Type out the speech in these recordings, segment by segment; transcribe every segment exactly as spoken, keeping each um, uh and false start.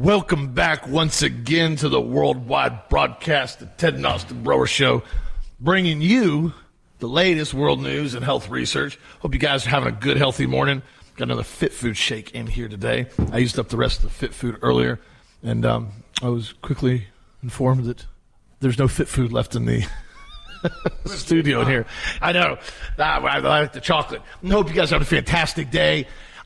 Welcome back once again to the worldwide broadcast, the Ted and Austin Broer Show, bringing you the latest world news and health research. Hope you guys are having a good, healthy morning. Got another Fit Food shake in here today. I used up the rest of the Fit Food earlier, and um, I was quickly informed that there's no Fit Food left in the studio in here. I know. I like the chocolate. I hope you guys have a fantastic day.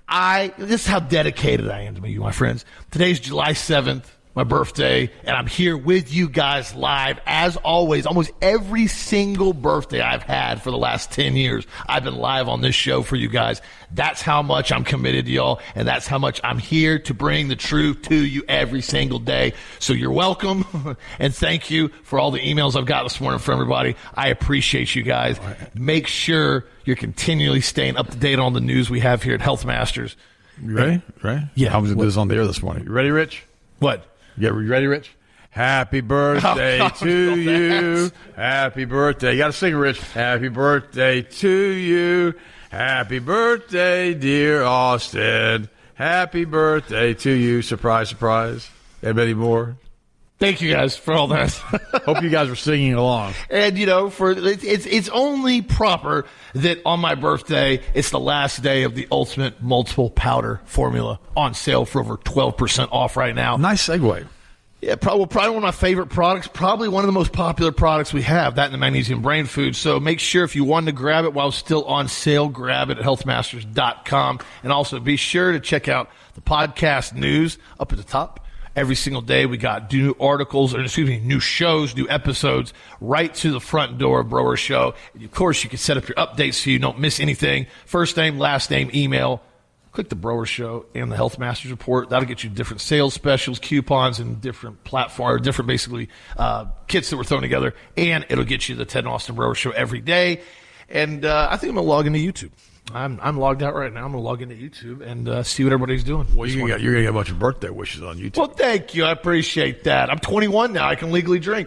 I this is how dedicated I am to you, my friends. Today's July seventh, my birthday, and I'm here with you guys live. As always, almost every single birthday I've had for the last ten years, I've been live on this show for you guys. That's how much I'm committed to y'all, and that's how much I'm here to bring the truth to you every single day. So you're welcome, and thank you for all the emails I've got this morning from everybody. I appreciate you guys. Make sure you're continually staying up to date on the news we have here at Health Masters. You ready? Right? Yeah. I was going to do this on the air this morning. You ready, Rich? What? Yeah, you ready, Rich? Happy birthday oh, to you. Happy birthday. You got to sing, Rich. Happy birthday to you. Happy birthday, dear Austin. Happy birthday to you. Surprise, surprise. Anybody more? Thank you guys for all that. Hope you guys were singing along. And, you know, for it's, it's it's only proper that on my birthday, it's the last day of the Ultimate Multiple Powder Formula on sale for over twelve percent off right now. Nice segue. Yeah, probably, probably one of my favorite products, probably one of the most popular products we have, that and the Magnesium Brain Food. So make sure if you want to grab it while it's still on sale, grab it at health masters dot com. And also be sure to check out the podcast news up at the top. Every single day we got new articles, or excuse me, new shows, new episodes right to the front door of Broer Show. And of course, you can set up your updates so you don't miss anything. First name, last name, email. Click the Broer Show and the Health Masters Report. That'll get you different sales specials, coupons, and different platform, or different basically uh, kits that we're throwing together. And it'll get you the Ted and Austin Broer Show every day. And uh, I think I'm going to log into YouTube. I'm I'm logged out right now. I'm going to log into YouTube and uh, see what everybody's doing. Well, you got, you're going to get a bunch of birthday wishes on YouTube. Well, thank you. I appreciate that. I'm twenty-one now. I can legally drink.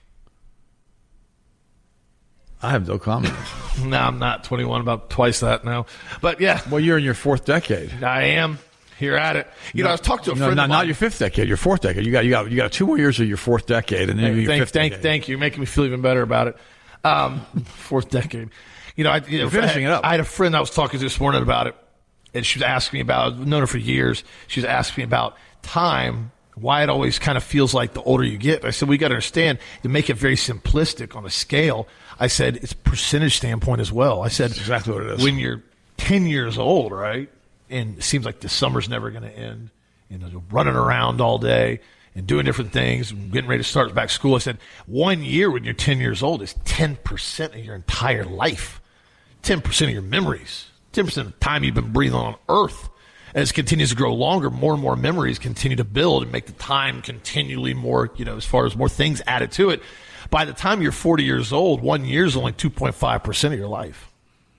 I have no comment. No, I'm not twenty-one, about twice that now. But, yeah. Well, you're in your fourth decade. I am here at it. You no, know, I was talking to a no, friend not, of mine. Not your fifth decade, your fourth decade. You got you got, you got two more years of your fourth decade, and then Hey, your thank, fifth thank, decade. Thank you. You're making me feel even better about it. Um, fourth decade. You know, I, you know, You're finishing I, it up. I had a friend I was talking to this morning about it, and she was asking me about, I've known her for years, she was asking me about time, why it always kind of feels like the older you get. I said, we got to understand, to make it very simplistic on a scale, I said, it's percentage standpoint as well. I said, That's exactly what it is. When you're ten years old, right, and it seems like the summer's never going to end, and you're running around all day and doing different things, and getting ready to start back school, I said, one year when you're ten years old is ten percent of your entire life, ten percent of your memories, ten percent of the time you've been breathing on Earth. As it continues to grow longer, more and more memories continue to build and make the time continually more, you know, as far as more things added to it. By the time you're forty years old, one year is only two point five percent of your life.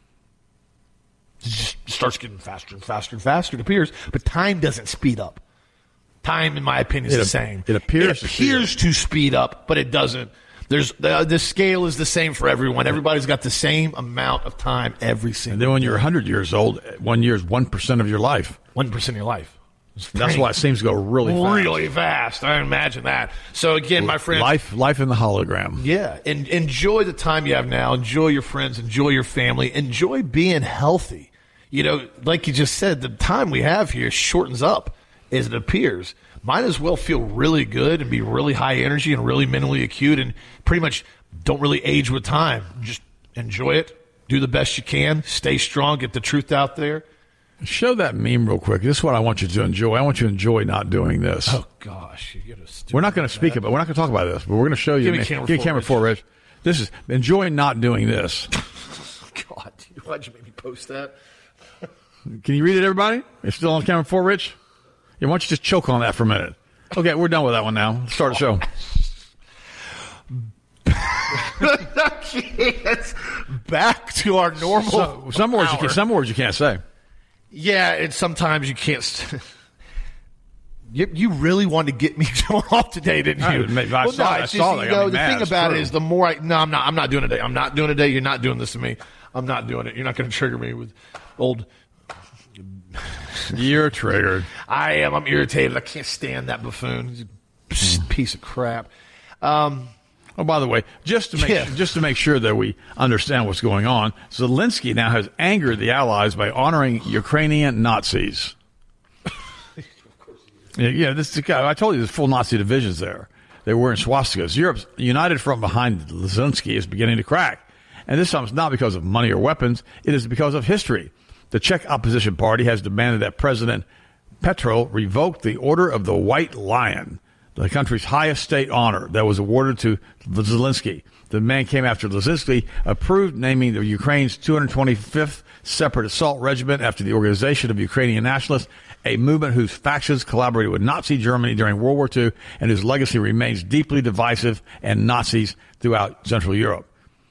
It just starts getting faster and faster and faster, it appears. But time doesn't speed up. Time, in my opinion, is It the ap- same. it appears It to speed appears to speed up, but it doesn't. There's the, the scale is the same for everyone. Everybody's got the same amount of time every single. And then when you're one hundred years old, one year is one percent of your life. One percent of your life. That's why it seems to go really fast. Really fast. I imagine that. So again, my friend, Life, life in the hologram. yeah, and enjoy the time you have now. Enjoy your friends. Enjoy your family. Enjoy being healthy. You know, like you just said, the time we have here shortens up as it appears. Might as well feel really good and be really high energy and really mentally acute, and pretty much don't really age with time. Just enjoy it. Do the best you can. Stay strong. Get the truth out there. Show that meme real quick. This is what I want you to enjoy. I want you to enjoy not doing this. Oh, gosh. You gotta We're not going to speak about. We're not going to talk about this, but we're going to show you. Give me camera Give me four, camera Rich. four, Rich. This is enjoy not doing this. God, why'd you make me post that? Can you read it, everybody? It's still on camera four, Rich. Yeah, why don't you just choke on that for a minute? Okay, we're done with that one now. Let's start the show. It's back to our normal. So, some words you hour. can, some words you can't say. Yeah, and sometimes you can't. St- you, you really wanted to get me going off today, didn't you? I, I well, saw, no, I it's saw just, that. you Got know, me the mad. thing It's about true. it is, the more I no, I'm not. I'm not doing it today. I'm not doing it today. You're not doing this to me. I'm not doing it. You're not going to trigger me with old You're triggered. I am. I'm irritated. I can't stand that buffoon. He's a piece of crap. Um, oh, by the way, just to make yeah. just to make sure that we understand what's going on, Zelensky now has angered the Allies by honoring Ukrainian Nazis. yeah, yeah, this is the guy. I told you there's full Nazi divisions there. They were in swastikas. Europe's united front behind Zelensky is beginning to crack. And this time it's not because of money or weapons. It is because of history. The Czech opposition party has demanded that President Petro revoke the Order of the White Lion, the country's highest state honor that was awarded to Zelensky. The man came after Zelensky approved naming the Ukraine's two hundred twenty-fifth Separate Assault Regiment after the Organization of Ukrainian Nationalists, a movement whose factions collaborated with Nazi Germany during World War Two and whose legacy remains deeply divisive and Nazis throughout Central Europe.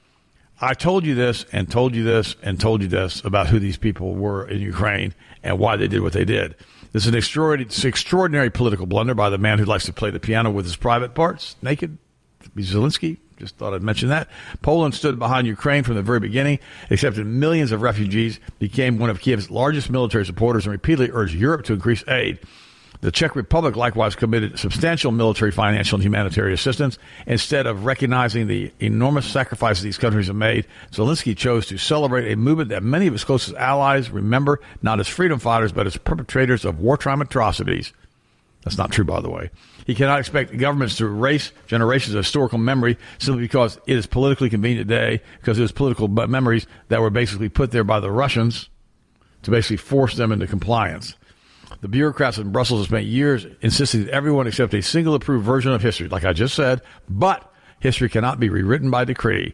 I told you this and told you this and told you this about who these people were in Ukraine and why they did what they did. This is an extraordinary, extraordinary political blunder by the man who likes to play the piano with his private parts, naked. Zelensky, just thought I'd mention that. Poland stood behind Ukraine from the very beginning, accepted millions of refugees, became one of Kiev's largest military supporters, and repeatedly urged Europe to increase aid. The Czech Republic likewise committed substantial military, financial, and humanitarian assistance. Instead of recognizing the enormous sacrifices these countries have made, Zelensky chose to celebrate a movement that many of his closest allies remember not as freedom fighters, but as perpetrators of wartime atrocities. That's not true, by the way. He cannot expect governments to erase generations of historical memory simply because it is politically convenient today, because it was political memories that were basically put there by the Russians to basically force them into compliance. The bureaucrats in Brussels have spent years insisting that everyone accept a single approved version of history, like I just said, but history cannot be rewritten by decree.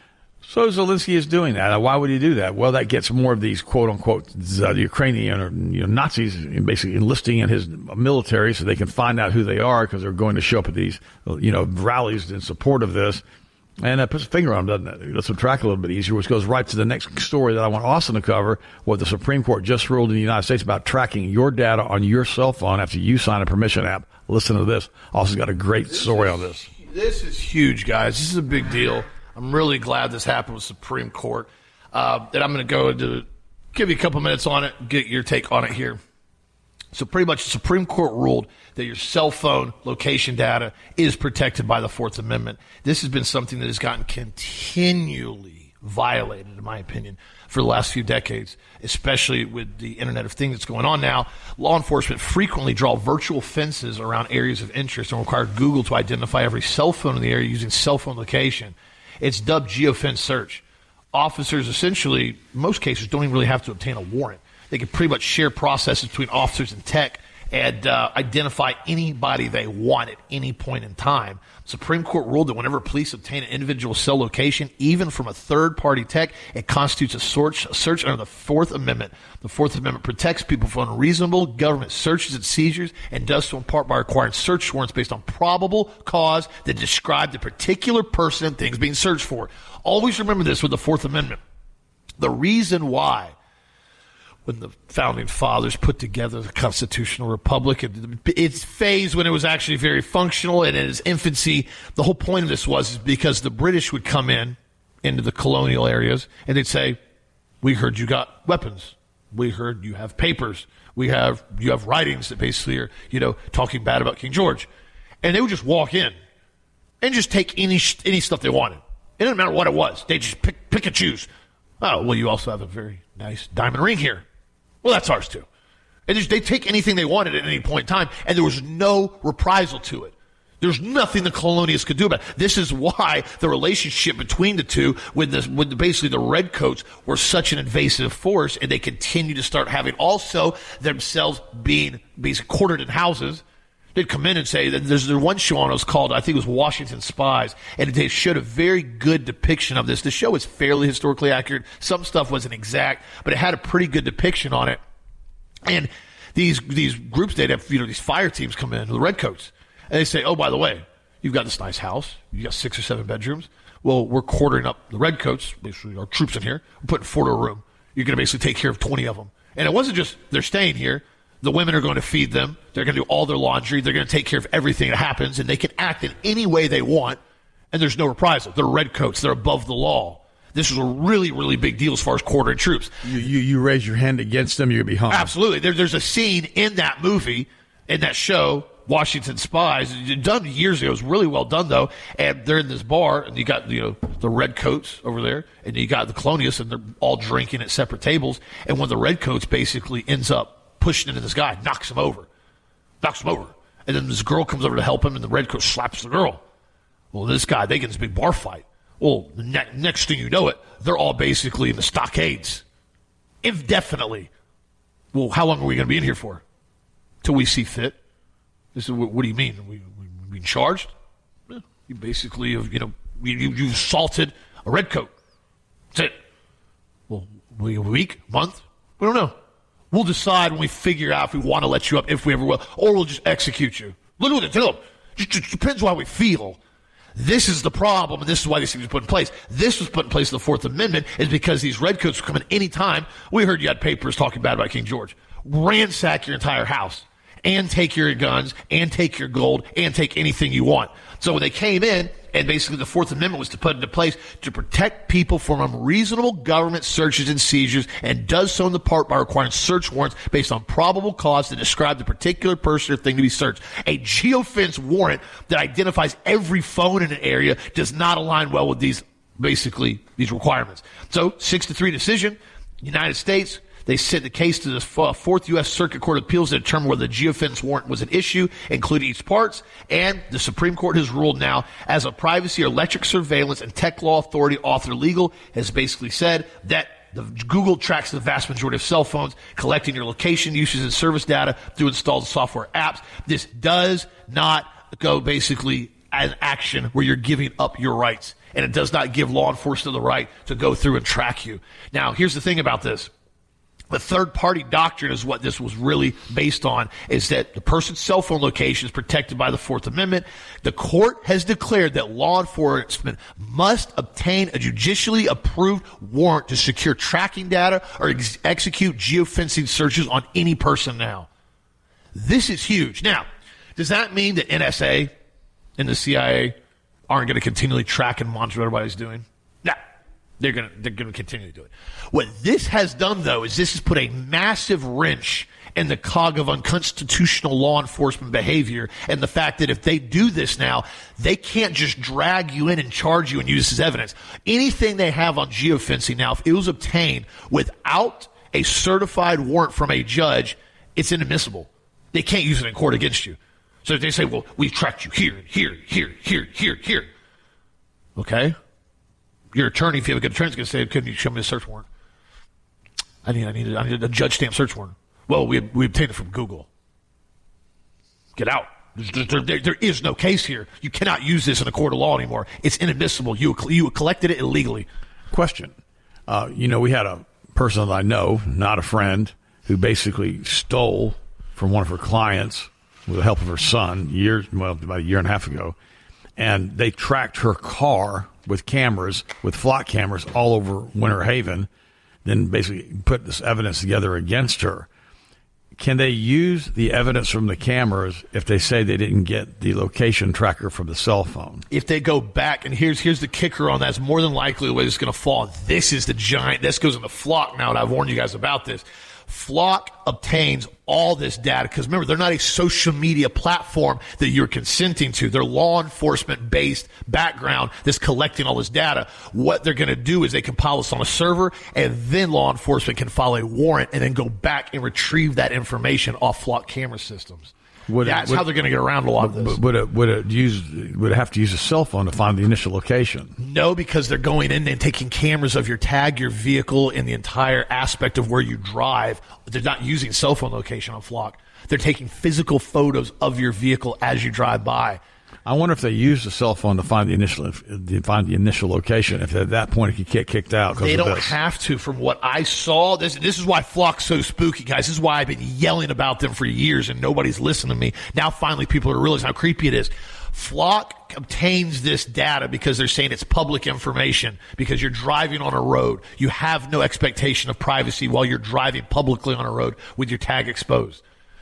So Zelensky is doing that. Now, why would he do that? Well, that gets more of these quote-unquote uh, Ukrainian or you know, Nazis basically enlisting in his military so they can find out who they are because they're going to show up at these you know rallies in support of this. And that puts a finger on them, doesn't it? It lets them track a little bit easier, which goes right to the next story that I want Austin to cover, what the Supreme Court just ruled in the United States about tracking your data on your cell phone after you sign a permission app. Listen to this. Austin's got a great story on this. This is huge, guys. This is a big deal. I'm really glad this happened with Supreme Court. Uh, and I'm going to go into give you a couple minutes on it, get your take on it here. So pretty much the Supreme Court ruled that your cell phone location data is protected by the Fourth Amendment. This has been something that has gotten continually violated, in my opinion, for the last few decades, especially with the Internet of Things that's going on now. Law enforcement frequently draw virtual fences around areas of interest and require Google to identify every cell phone in the area using cell phone location. It's dubbed geofence search. Officers essentially, in most cases, don't even really have to obtain a warrant. They can pretty much share processes between officers and tech and uh, identify anybody they want at any point in time. Supreme Court ruled that whenever police obtain an individual cell location, even from a third-party tech, it constitutes a search, a search under the Fourth Amendment. The Fourth Amendment protects people from unreasonable government searches and seizures and does so in part by requiring search warrants based on probable cause that describe the particular person and things being searched for. Always remember this with the Fourth Amendment. The reason why when the founding fathers put together the constitutional republic, its phase when it was actually very functional and in its infancy, the whole point of this was is because the British would come in into the colonial areas and they'd say, we heard you got weapons. We heard you have papers. We have, you have writings that basically are, you know, talking bad about King George. And they would just walk in and just take any, any stuff they wanted. It didn't matter what it was. They just pick, pick and choose. Oh, well, you also have a very nice diamond ring here. Well, that's ours too. And they take anything they wanted at any point in time, and there was no reprisal to it. There's nothing the colonialists could do about it. This is why the relationship between the two, with, the, with the, basically the redcoats, were such an invasive force, and they continue to start having also themselves being basically quartered in houses. They'd come in and say, that there's, there's one show on it was called, I think it was Washington Spies, and they showed a very good depiction of this. The show is fairly historically accurate. Some stuff wasn't exact, but it had a pretty good depiction on it. And these these groups, they'd have, you know, these fire teams come in, the redcoats, and they say, oh, by the way, you've got this nice house. You got six or seven bedrooms. Well, we're quartering up the redcoats, basically our troops in here. We're putting four to a room. You're going to basically take care of twenty of them. And it wasn't just they're staying here. The women are going to feed them. They're going to do all their laundry. They're going to take care of everything that happens, and they can act in any way they want, and there's no reprisal. They're redcoats. They're above the law. This was a really, really big deal as far as quartering troops. You, you, you raise your hand against them, you're going to be hung. Absolutely. There, there's a scene in that movie, in that show, Washington Spies, done years ago. It was really well done, though. And they're in this bar, and you got, you know, the redcoats over there, and you got the colonialists, and they're all drinking at separate tables. And one of the redcoats basically ends up pushing into this guy, knocks him over, knocks him over. And then this girl comes over to help him, and the redcoat slaps the girl. Well, this guy, they get this big bar fight. Well, the ne- next thing you know it, they're all basically in the stockades. Indefinitely. Well, how long are we going to be in here for? Till we see fit. This is what, what do you mean? Are we, we, we being charged? Yeah, you basically have, you know, you, you assaulted a redcoat. That's it. Well, we a week, month? We don't know. We'll decide when we figure out if we want to let you up, if we ever will, or we'll just execute you. Look at it. Tell them. Just, just depends on how we feel. This is the problem, and this is why these things were put in place. This was put in place in the Fourth Amendment is because these redcoats were coming any time. We heard you had papers talking bad about King George. Ransack your entire house and take your guns and take your gold and take anything you want. So when they came in, and basically the Fourth Amendment was to put into place to protect people from unreasonable government searches and seizures, and does so in the part by requiring search warrants based on probable cause to describe the particular person or thing to be searched. A geofence warrant that identifies every phone in an area does not align well with these, basically, these requirements. So, six to three decision, United States. They sent the case to the Fourth U S Circuit Court of Appeals to determine whether the geofence warrant was an issue, including each parts. And the Supreme Court has ruled now, as a privacy or electric surveillance and tech law authority, author legal has basically said that the Google tracks the vast majority of cell phones, collecting your location, usage, and service data through installed software apps. This does not go basically an action where you're giving up your rights. And it does not give law enforcement the right to go through and track you. Now, here's the thing about this. The third-party doctrine is what this was really based on, is that the person's cell phone location is protected by the Fourth Amendment. The court has declared that law enforcement must obtain a judicially approved warrant to secure tracking data or ex- execute geofencing searches on any person now. This is huge. Now, does that mean that N S A and the C I A aren't going to continually track and monitor what everybody's doing? No. They're going to they're going to continue to do it. What this has done, though, is this has put a massive wrench in the cog of unconstitutional law enforcement behavior, and the fact that if they do this now, they can't just drag you in and charge you and use this as evidence. Anything they have on geofencing now, if it was obtained without a certified warrant from a judge, it's inadmissible. They can't use it in court against you. So if they say, well, we've tracked you here, here, here, here, here, here. Okay? Your attorney, if you have a good attorney, is going to say, "Couldn't you show me a search warrant? I need, I need, I need a judge stamp search warrant." Well, we we obtained it from Google. Get out. There, there, there, there is no case here. You cannot use this in a court of law anymore. It's inadmissible. You you collected it illegally. Question. Uh, you know, we had a person that I know, not a friend, who basically stole from one of her clients with the help of her son years, well, about a year and a half ago, and they tracked her car with cameras, with flock cameras all over Winter Haven, then basically put this evidence together against her. Can they use the evidence from the cameras if they say they didn't get the location tracker from the cell phone? If they go back, and here's here's the kicker on that, it's more than likely the way it's going to fall. This is the giant, this goes into Flock now, and I've warned you guys about this. Flock obtains all this data because, remember, they're not a social media platform that you're consenting to. They're law enforcement-based background that's collecting all this data. What they're going to do is they compile this on a server, and then law enforcement can file a warrant and then go back and retrieve that information off Flock camera systems. Would That's it, would, how they're going to get around a lot of this. Would it, would it use? Would it have to use a cell phone to find the initial location? No, because they're going in and taking cameras of your tag, your vehicle, and the entire aspect of where you drive. They're not using cell phone location on Flock. They're taking physical photos of your vehicle as you drive by. I wonder if they use the cell phone to find the initial to find the initial location. If at that point it could get kicked out, they don't this. have to. From what I saw, this this is why Flock's so spooky, guys. This is why I've been yelling about them for years, and nobody's listening to me. Now finally, people are realizing how creepy it is. Flock obtains this data because they're saying it's public information. Because you're driving on a road, you have no expectation of privacy while you're driving publicly on a road with your tag exposed.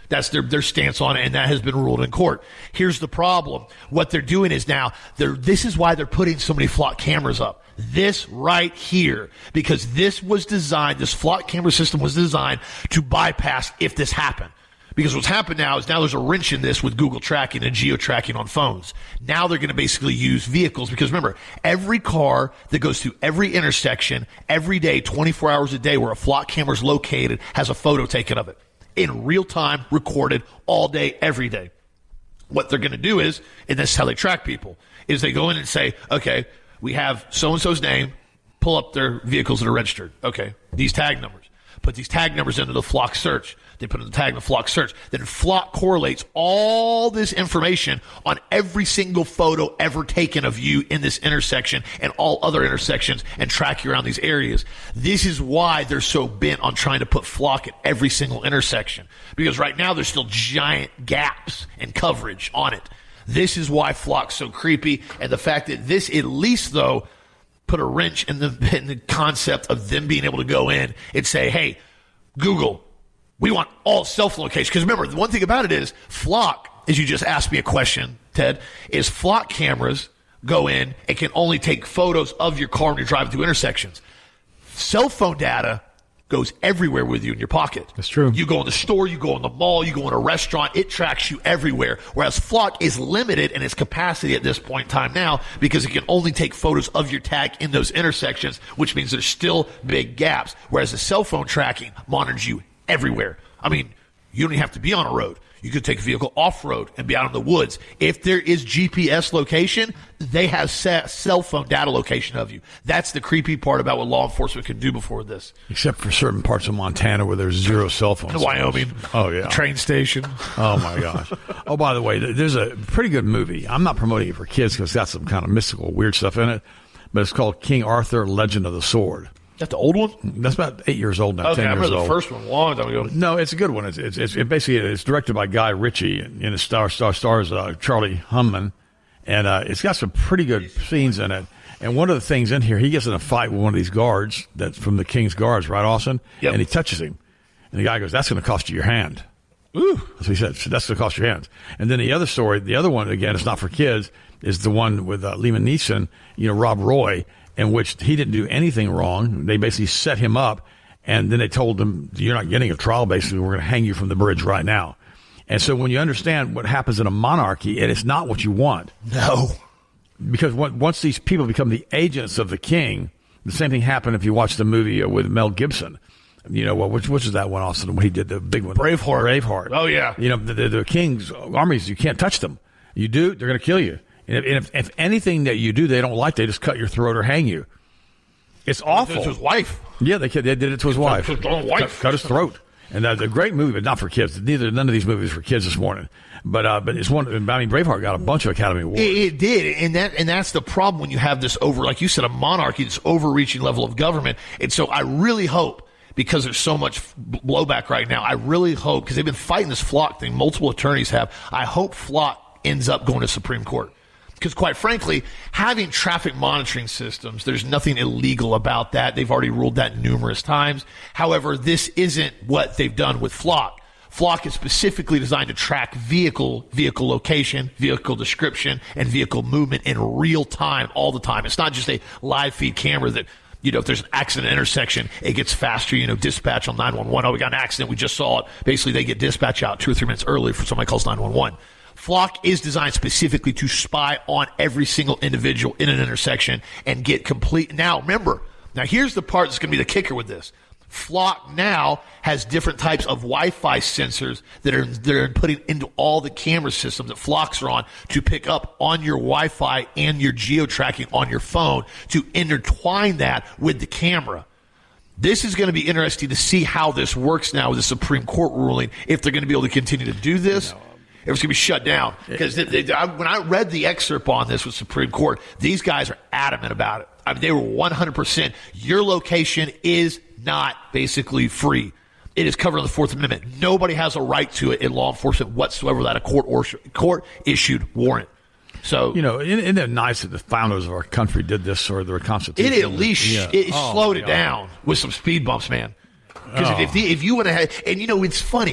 That's their, their stance on it, and that has been ruled in court. Here's the problem. What they're doing is now, they're, this is why they're putting so many flock cameras up. This right here, because this was designed, this flock camera system was designed to bypass if this happened. Because what's happened now is now there's a wrench in this with Google tracking and geo-tracking on phones. Now they're going to basically use vehicles, because remember, every car that goes through every intersection, every day, twenty-four hours a day where a flock camera is located has a photo taken of it. In real time, recorded all day, every day. What they're going to do is, and this is how they track people, is they go in and say, okay, we have so-and-so's name, pull up their vehicles that are registered. Okay, these tag numbers. Put these tag numbers into the Flock search. They put in the tag in the Flock search. Then Flock correlates all this information on every single photo ever taken of you in this intersection and all other intersections and track you around these areas. This is why they're so bent on trying to put Flock at every single intersection. Because right now there's still giant gaps in coverage on it. This is why Flock's so creepy. And the fact that this, at least though, put a wrench in the, in the concept of them being able to go in and say, hey, Google, we want all self location. Because remember, the one thing about it is Flock, as you just asked me a question, Ted, is Flock cameras go in and can only take photos of your car when you're driving through intersections. Cell phone data goes everywhere with you in your pocket. That's true. You go in the store, you go in the mall, you go in a restaurant, it tracks you everywhere. Whereas Flock is limited in its capacity at this point in time now because it can only take photos of your tag in those intersections, which means there's still big gaps. Whereas the cell phone tracking monitors you everywhere. I mean, you don't even have to be on a road. You could take a vehicle off-road and be out in the woods. If there is G P S location, they have cell phone data location of you. That's the creepy part about what law enforcement can do before this. Except for certain parts of Montana where there's zero cell phones. In Wyoming. Oh, yeah. Train station. Oh, my gosh. Oh, by the way, there's a pretty good movie. I'm not promoting it for kids because it's got some kind of mystical, weird stuff in it. But it's called King Arthur, Legend of the Sword. That's the old one? That's about eight years old now. Okay, ten I remember years the old. first one a long time ago. No, it's a good one. It's it's, it's it basically it's directed by Guy Ritchie, and it star star stars uh, Charlie Hunnam, and uh, it's got some pretty good scenes in it. And one of the things in here, he gets in a fight with one of these guards that's from the King's Guards, right, Austin? Yep. And he touches him, and the guy goes, "That's going to cost you your hand." Ooh. So he said, "That's going to cost your hands." And then the other story, the other one again, it's not for kids, is the one with uh, Liam Neeson, you know, Rob Roy. In which he didn't do anything wrong. They basically set him up, and then they told him, you're not getting a trial, basically. We're going to hang you from the bridge right now. And so when you understand what happens in a monarchy, and it's not what you want. No. Because once these people become the agents of the king, the same thing happened if you watch the movie with Mel Gibson. You know, well, which, which is that one, Austin, when he did the big one? Braveheart. Braveheart. Oh, yeah. You know, the, the, the king's armies, you can't touch them. You do, they're going to kill you. And if, if anything that you do they don't like, they just cut your throat or hang you. It's awful. It's his wife. Yeah, they, they did it to his wife. His own wife. Cut, cut his throat. And that's a great movie, but not for kids. Neither none of these movies for kids this morning. But uh, but it's one. I mean, Braveheart got a bunch of Academy Awards. It, it did, and that and that's the problem when you have this over, like you said, a monarchy, this overreaching level of government. And so I really hope, because there's so much blowback right now, I really hope, because they've been fighting this Flock thing, multiple attorneys have. I hope Flock ends up going to Supreme Court. Because quite frankly, having traffic monitoring systems, there's nothing illegal about that. They've already ruled that numerous times. However, this isn't what they've done with Flock. Flock is specifically designed to track vehicle, vehicle location, vehicle description, and vehicle movement in real time all the time. It's not just a live feed camera that, you know, if there's an accident intersection, it gets faster, you know, dispatch on nine one one. Oh, we got an accident. We just saw it. Basically, they get dispatch out two or three minutes early for somebody calls nine one one. Flock is designed specifically to spy on every single individual in an intersection and get complete. Now, remember, now here's the part that's going to be the kicker with this. Flock now has different types of Wi-Fi sensors that are that are putting into all the camera systems that Flocks are on to pick up on your Wi-Fi and your geo-tracking on your phone to intertwine that with the camera. This is going to be interesting to see how this works now with the Supreme Court ruling, if they're going to be able to continue to do this. No. It was going to be shut down. Because when I read the excerpt on this with Supreme Court, these guys are adamant about it. I mean, they were one hundred percent. Your location is not basically free. It is covered in the Fourth Amendment. Nobody has a right to it in law enforcement whatsoever without a court or court issued warrant. So, you know, isn't it nice that the founders of our country did this, or their Constitution? It at least yeah. it oh, slowed it God. down with some speed bumps, man. Because oh. if, if, if you would have had, and you know, it's funny.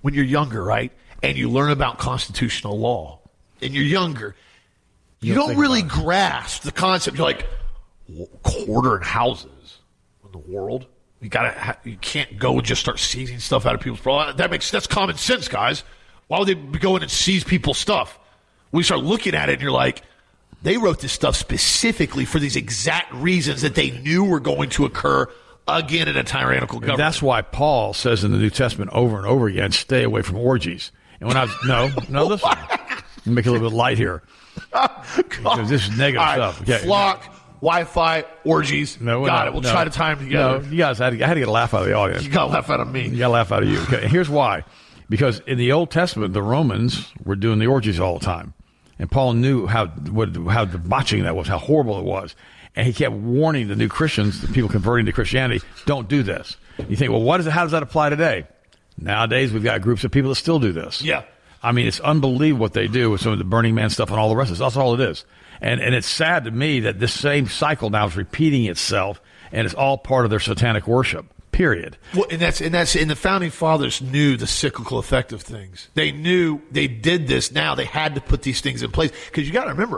when you're younger, right? And you learn about constitutional law, and you're younger, you, you don't, don't really grasp the concept. You're like, quartering houses in the world. You gotta, you can't go and just start seizing stuff out of people's property. That makes that's common sense, guys. Why would they go in and seize people's stuff? We start looking at it, and you're like, they wrote this stuff specifically for these exact reasons that they knew were going to occur again in a tyrannical government. That's why Paul says in the New Testament over and over again, stay away from orgies. And when I was, no, no, listen, let me make it a little bit light here. Because this is negative right, stuff. Okay. Flock, Wi-Fi, orgies. No, got no, it. We'll no. try to time together. No, you guys, I had, to, I had to get a laugh out of the audience. You got a laugh out of me. You got a laugh out of you. Okay, and here's why. Because in the Old Testament, the Romans were doing the orgies all the time. And Paul knew how what, how debauching that was, how horrible it was. And he kept warning the new Christians, the people converting to Christianity, don't do this. You think, well, what is it, how does that apply today? Nowadays, we've got groups of people that still do this. Yeah. I mean, it's unbelievable what they do with some of the Burning Man stuff and all the rest of it. That's all it is. And and it's sad to me that this same cycle now is repeating itself, and it's all part of their satanic worship. Period. Well, and that's and that's and the founding fathers knew the cyclical effect of things. They knew they did this. Now they had to put these things in place because you got to remember,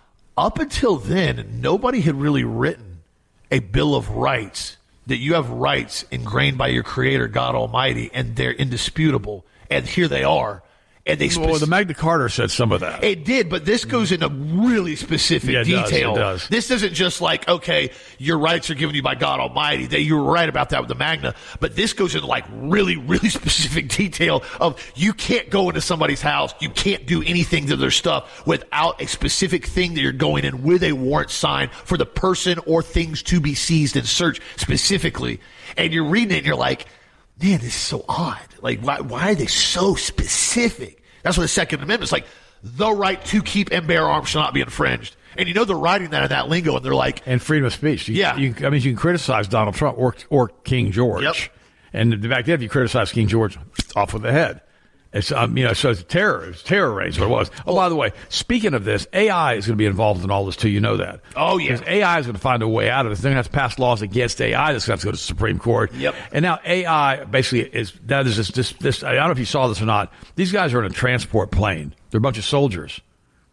up until then, nobody had really written a Bill of Rights that you have rights ingrained by your Creator, God Almighty, and they're indisputable. And here they are. And they well, the Magna Carta said some of that. It did, but this goes into really specific yeah, it detail. Does, it does. This isn't just like, okay, your rights are given you by God Almighty. They, you were right about that with the Magna. But this goes into like really, really specific detail of you can't go into somebody's house. You can't do anything to their stuff without a specific thing that you're going in with a warrant signed for the person or things to be seized and searched specifically. And you're reading it and you're like, man, this is so odd. Like, why, why are they so specific? That's what the Second Amendment is like. The right to keep and bear arms shall not be infringed. And you know they're writing that in that lingo, and they're like... And freedom of speech. You, yeah. You, I mean, you can criticize Donald Trump or or King George. Yep. And the fact that if you criticize King George, off with the head. It's, um, you know, so it's terror. It's terror raids, what it was. Oh, by the way, speaking of this, A I is going to be involved in all this, too. You know that. Oh, yeah. Because A I is going to find a way out of this. They're going to have to pass laws against A I. That's going to have to go to the Supreme Court. Yep. And now A I basically is, that is this, this, this, I don't know if you saw this or not. These guys are in a transport plane. They're a bunch of soldiers.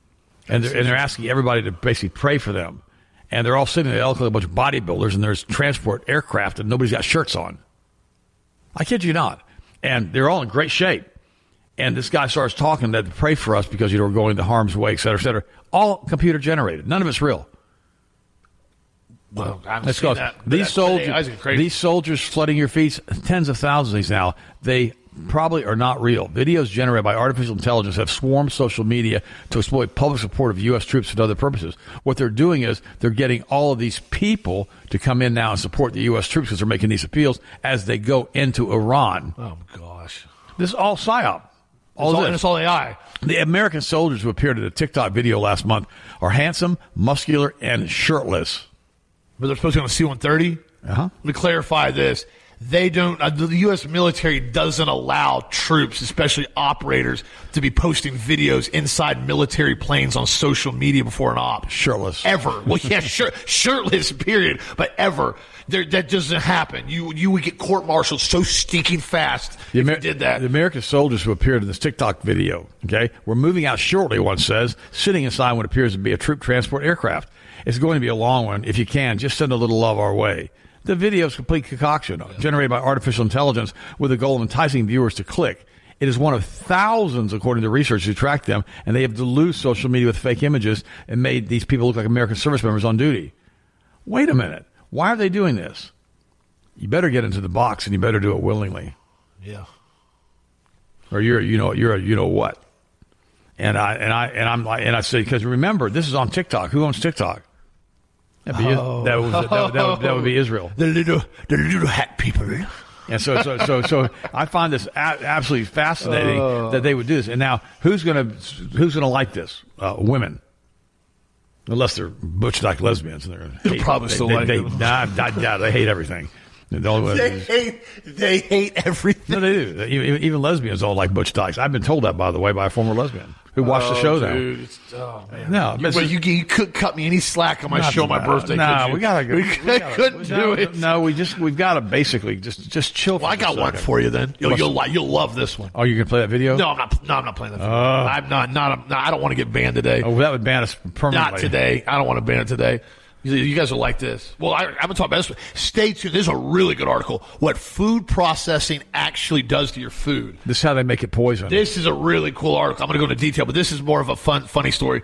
And they're, and they're asking everybody to basically pray for them. And they're all sitting there, like a bunch of bodybuilders, and there's transport aircraft, and nobody's got shirts on. I kid you not. And they're all in great shape. And this guy starts talking that to pray for us because, you know, we're going to harm's way, et cetera, et cetera. All computer generated. None of it's real. Well, I haven't Let's seen go. that. These soldiers, these soldiers flooding your feet, tens of thousands of these now, they probably are not real. Videos generated by artificial intelligence have swarmed social media to exploit public support of U S troops for other purposes. What they're doing is they're getting all of these people to come in now and support the U S troops because they're making these appeals as they go into Iran. Oh, gosh. This is all psyop. All it's, all, this. and it's all A I. The American soldiers who appeared in a TikTok video last month are handsome, muscular, and shirtless. But they're supposed to go on a C one thirty? Uh-huh. Let me clarify this. They don't, uh, the U S military doesn't allow troops, especially operators, to be posting videos inside military planes on social media before an op. Shirtless. Ever. Well, yeah, sure, shirtless, period. But ever. There, that doesn't happen. You you would get court-martialed so stinking fast the if Amer- you did that. The American soldiers who appeared in this TikTok video, okay, were moving out shortly, one says, sitting inside what appears to be a troop transport aircraft. It's going to be a long one. If you can, just send a little love our way. The video is complete concoction, generated by artificial intelligence with the goal of enticing viewers to click. It is one of thousands, according to researchers who tracked them, and they have deluged social media with fake images and made these people look like American service members on duty. Wait a minute. Why are they doing this? You better get into the box, and you better do it willingly. Yeah. Or you're, you know, you're, a, you know what? And I and I and I'm like, and I say, because remember, this is on TikTok. Who owns TikTok? That'd be, oh. that, was, that, that, that, would, that would be Israel. The little, the little hat people. And so, so, so, so, I find this a- absolutely fascinating uh. that they would do this. And now, who's gonna, who's gonna like this? Uh, women, unless they're butch like lesbians, and they're they'll hate, probably they, still they, like they, them. Nah, nah, nah, they hate everything. They, they hate, they hate everything. No, they do. Even, even lesbians don't like butch dykes. I've been told that, by the way, by a former lesbian who watched oh, the show, dude, though. It's, oh, man. No, you, well, you, you couldn't cut me any slack on my show, my birthday. No, could you? we gotta. We, we we gotta, couldn't no, do it. No, we just we've got to basically just just chill. Well, I got one for you then. You'll you'll, li- you'll love this one. Oh, you gonna play that video? No, I'm not. No, I'm not playing that. Video. Uh, I'm not. Not. not I don't want to get banned today. Oh, that would ban us permanently. Not today. I don't want to ban it today. You guys are like this. Well, I, I'm going to talk about this. Stay tuned. This is a really good article. What food processing actually does to your food. This is how they make it poison. This is a really cool article. I'm going to go into detail, but this is more of a fun, funny story.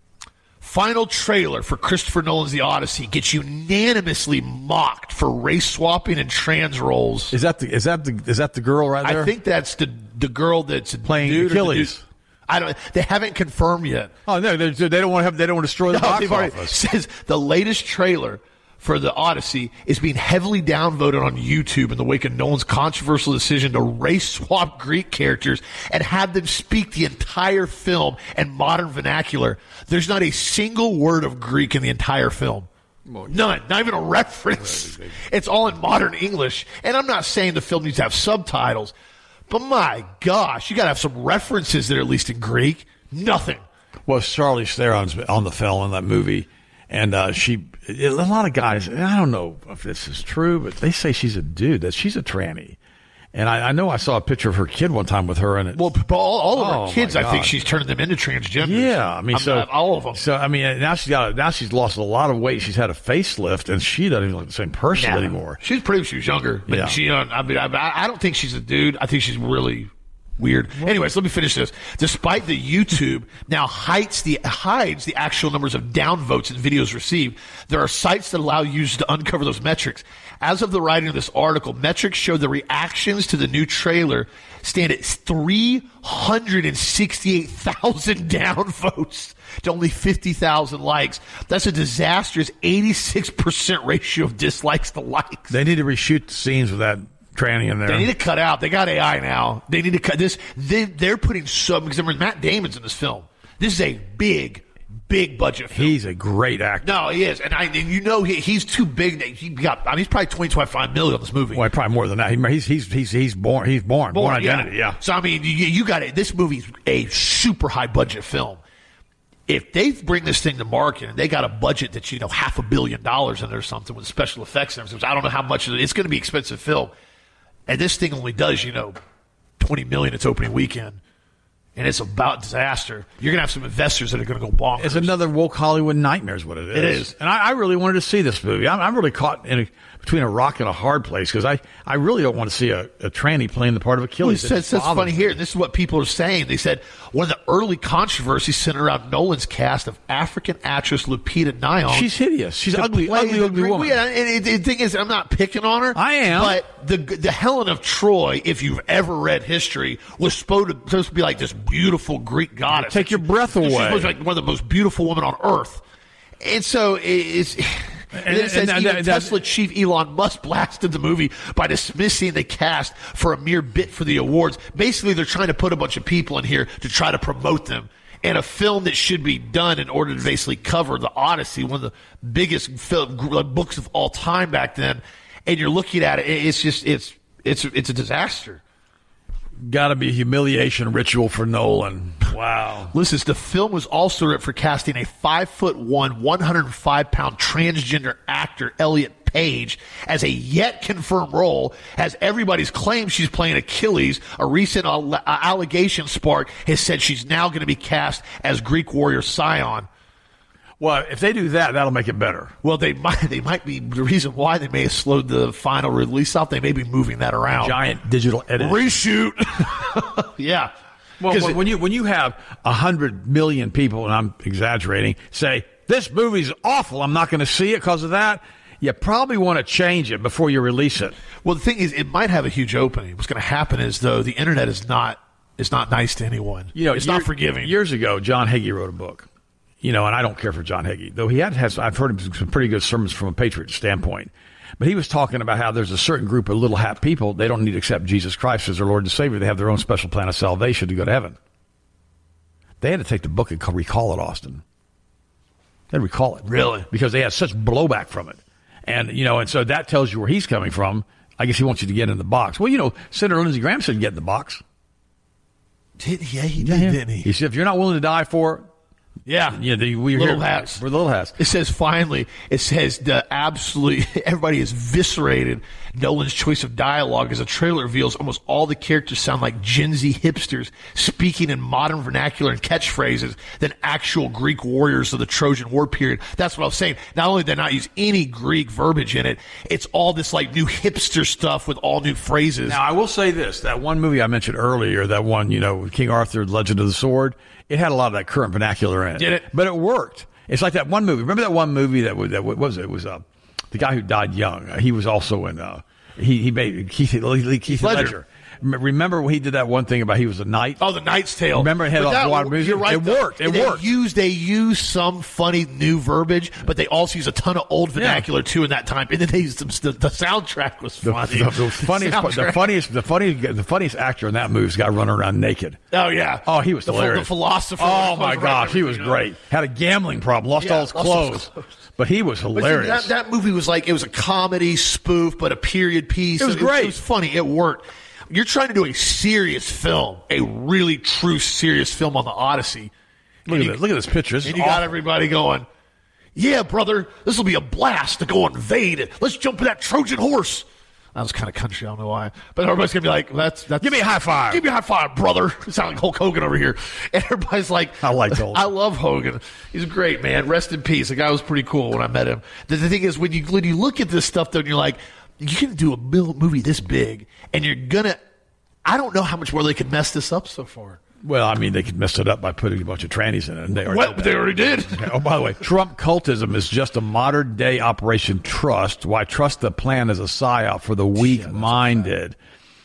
Final trailer for Christopher Nolan's The Odyssey gets unanimously mocked for race swapping and trans roles. Is that the is that the is that the girl right there? I think that's the the girl that's playing dude Achilles. I don't. They haven't confirmed yet. Oh no, they they don't want to have. They don't want to destroy the no, box already, office. Says the latest trailer for the Odyssey is being heavily downvoted on YouTube in the wake of Nolan's controversial decision to race swap Greek characters and have them speak the entire film in modern vernacular. There's not a single word of Greek in the entire film. None. Not even a reference. It's all in modern English. And I'm not saying the film needs to have subtitles. But my gosh, you got to have some references that are at least in Greek. Nothing. Well, Charlize Theron's on the film in that movie, and uh, she, a lot of guys, and I don't know if this is true, but they say she's a dude, that she's a tranny. And I, I know I saw a picture of her kid one time with her, and it, well, all, all of oh her kids, I think she's turning them into transgenders. Yeah, I mean, I'm so not, all of them. So I mean, now she's got now she's lost a lot of weight. She's had a facelift, and she doesn't even look the same person nah. anymore. She's pretty. She was younger, but yeah. she. Uh, I mean, I, I don't think she's a dude. I think she's really weird. Anyways, let me finish this. Despite the YouTube now hides the hides the actual numbers of downvotes and videos received, there are sites that allow users to uncover those metrics. As of the writing of this article, metrics show the reactions to the new trailer stand at three hundred sixty-eight thousand downvotes to only fifty thousand likes. That's a disastrous eighty-six percent ratio of dislikes to likes. They need to reshoot the scenes with that tranny in there. They need to cut out. They got A I now. They need to cut this. They, they're putting some, because remember, Matt Damon's in this film. This is a big, big budget film. He's a great actor. No, he is. And, I, and you know he, he's too big. He got, I mean, he's probably twenty, twenty-five million on this movie. Well, probably more than that. He, he's, he's, he's, he's born, he's born, born, born identity, yeah. yeah. So, I mean, you, you got it. This movie's a super high budget film. If they bring this thing to market and they got a budget that's, you know, half a billion dollars in there or something with special effects and everything, I don't know how much it is. It's going to be expensive film. And this thing only does, you know, twenty million its opening weekend. And it's about disaster. You're going to have some investors that are going to go bonkers. It's another woke Hollywood nightmare is what it is. It is. And I, I really wanted to see this movie. I'm, I'm really caught in a, between a rock and a hard place because I, I really don't want to see a, a tranny playing the part of Achilles. Well, it's that's funny here. This is what people are saying. They said one of the early controversies centered around Nolan's cast of African actress Lupita Nyong'o. She's hideous. She's ugly, ugly, ugly Greek, woman. Yeah, and the thing is, I'm not picking on her. I am. But the the Helen of Troy, if you've ever read history, was supposed to, supposed to be like this beautiful Greek goddess. Take your breath away. She's supposed to be like one of the most beautiful women on earth. And so it's... And it says and, even and, Tesla chief Elon Musk blasted the movie by dismissing the cast for a mere bit for the awards. Basically, they're trying to put a bunch of people in here to try to promote them. And a film that should be done in order to basically cover the Odyssey, one of the biggest film, books of all time back then. And you're looking at it, it's just, it's, it's, it's a disaster. Got to be a humiliation ritual for Nolan. Wow. Listen, the film was also ripped for casting a five foot one, one hundred five pound transgender actor, Elliot Page, as a yet confirmed role, as everybody's claimed she's playing Achilles. A recent al- allegation spark has said she's now going to be cast as Greek warrior Sion. Well, if they do that, that'll make it better. Well, they might. They might be the reason why they may have slowed the final release off. They may be moving that around. Giant digital edit. Reshoot. Yeah. Well, when, it, when you when you have a hundred million people, and I'm exaggerating, say this movie's awful, I'm not going to see it because of that. You probably want to change it before you release it. Well, the thing is, it might have a huge opening. What's going to happen is, though, the internet is not is not nice to anyone. You know, it's year, not forgiving. Years ago, John Hagee wrote a book. You know, and I don't care for John Hagee, though he had has. I've heard him some pretty good sermons from a patriot standpoint. But he was talking about how there's a certain group of little hat people. They don't need to accept Jesus Christ as their Lord and Savior. They have their own special plan of salvation to go to heaven. They had to take the book and recall it, Austin. They had to recall it. Really? Because they had such blowback from it. And, you know, and so that tells you where he's coming from. I guess he wants you to get in the box. Well, you know, Senator Lindsey Graham said get in the box. Did, yeah, he did, Yeah, yeah. didn't he? He said, if you're not willing to die for it, Yeah. yeah, the, we're Little here. hats. We're little hats. It says finally, it says the absolute, everybody is eviscerated Nolan's choice of dialogue as a trailer reveals almost all the characters sound like Gen Z hipsters speaking in modern vernacular and catchphrases than actual Greek warriors of the Trojan War period. That's what I was saying. Not only did they not use any Greek verbiage in it, it's all this like new hipster stuff with all new phrases. Now, I will say this. That one movie I mentioned earlier, that one, you know, King Arthur, Legend of the Sword, it had a lot of that current vernacular in it. Did it? But it worked. It's like that one movie. Remember that one movie that was, that what was it? It was uh, the guy who died young. Uh, he was also in, uh, he, he made Keith, Keith, Keith Ledger. Ledger. Remember when he did that one thing about he was a knight? Oh, the Knight's Tale. Remember it had But all that- the water music? You're right. It though. worked. It they worked. Used, they used some funny new verbiage, but they also used a ton of old vernacular too in that time. And then they used some, the, the soundtrack was The, funny. the, the funniest, part- the soundtrack. funniest, the funniest, the funniest actor in that movie's got running around naked. Oh yeah. Oh, he was the, hilarious. The philosopher. Oh was my right gosh, he there, was you know? great. Had a gambling problem, lost Yeah, all his lost all his clothes, clothes. but he was But see, hilarious. that, that movie was like, it was a comedy spoof, but a period piece. It was It, great. it was funny. It worked. You're trying to do a serious film, a really true serious film on the Odyssey. Look And at you- this. Look at this picture. This And is you got awful. everybody going, yeah, brother, this will be a blast to go invade it. Let's jump in that Trojan horse. That was kind of country, I don't know why. But everybody's going to be like, that's, that's. Give me a high five. Give me a high five, brother. You sound like Hulk Hogan over here. And everybody's like, I like Hulk. I love Hogan. He's great, man. Rest in peace. The guy was pretty cool when I met him. The, the thing is, when you, when you look at this stuff, though, and you're like, you're going to do a mil- movie this big, and you're going to, I don't know how much more they could mess this up so far. Well, I mean, they could mess it up by putting a bunch of trannies in it. And they already Well, did that. they already did. Oh, by the way, Trump cultism is just a modern day Operation Trust. Why trust the plan as a psyop for the weak minded?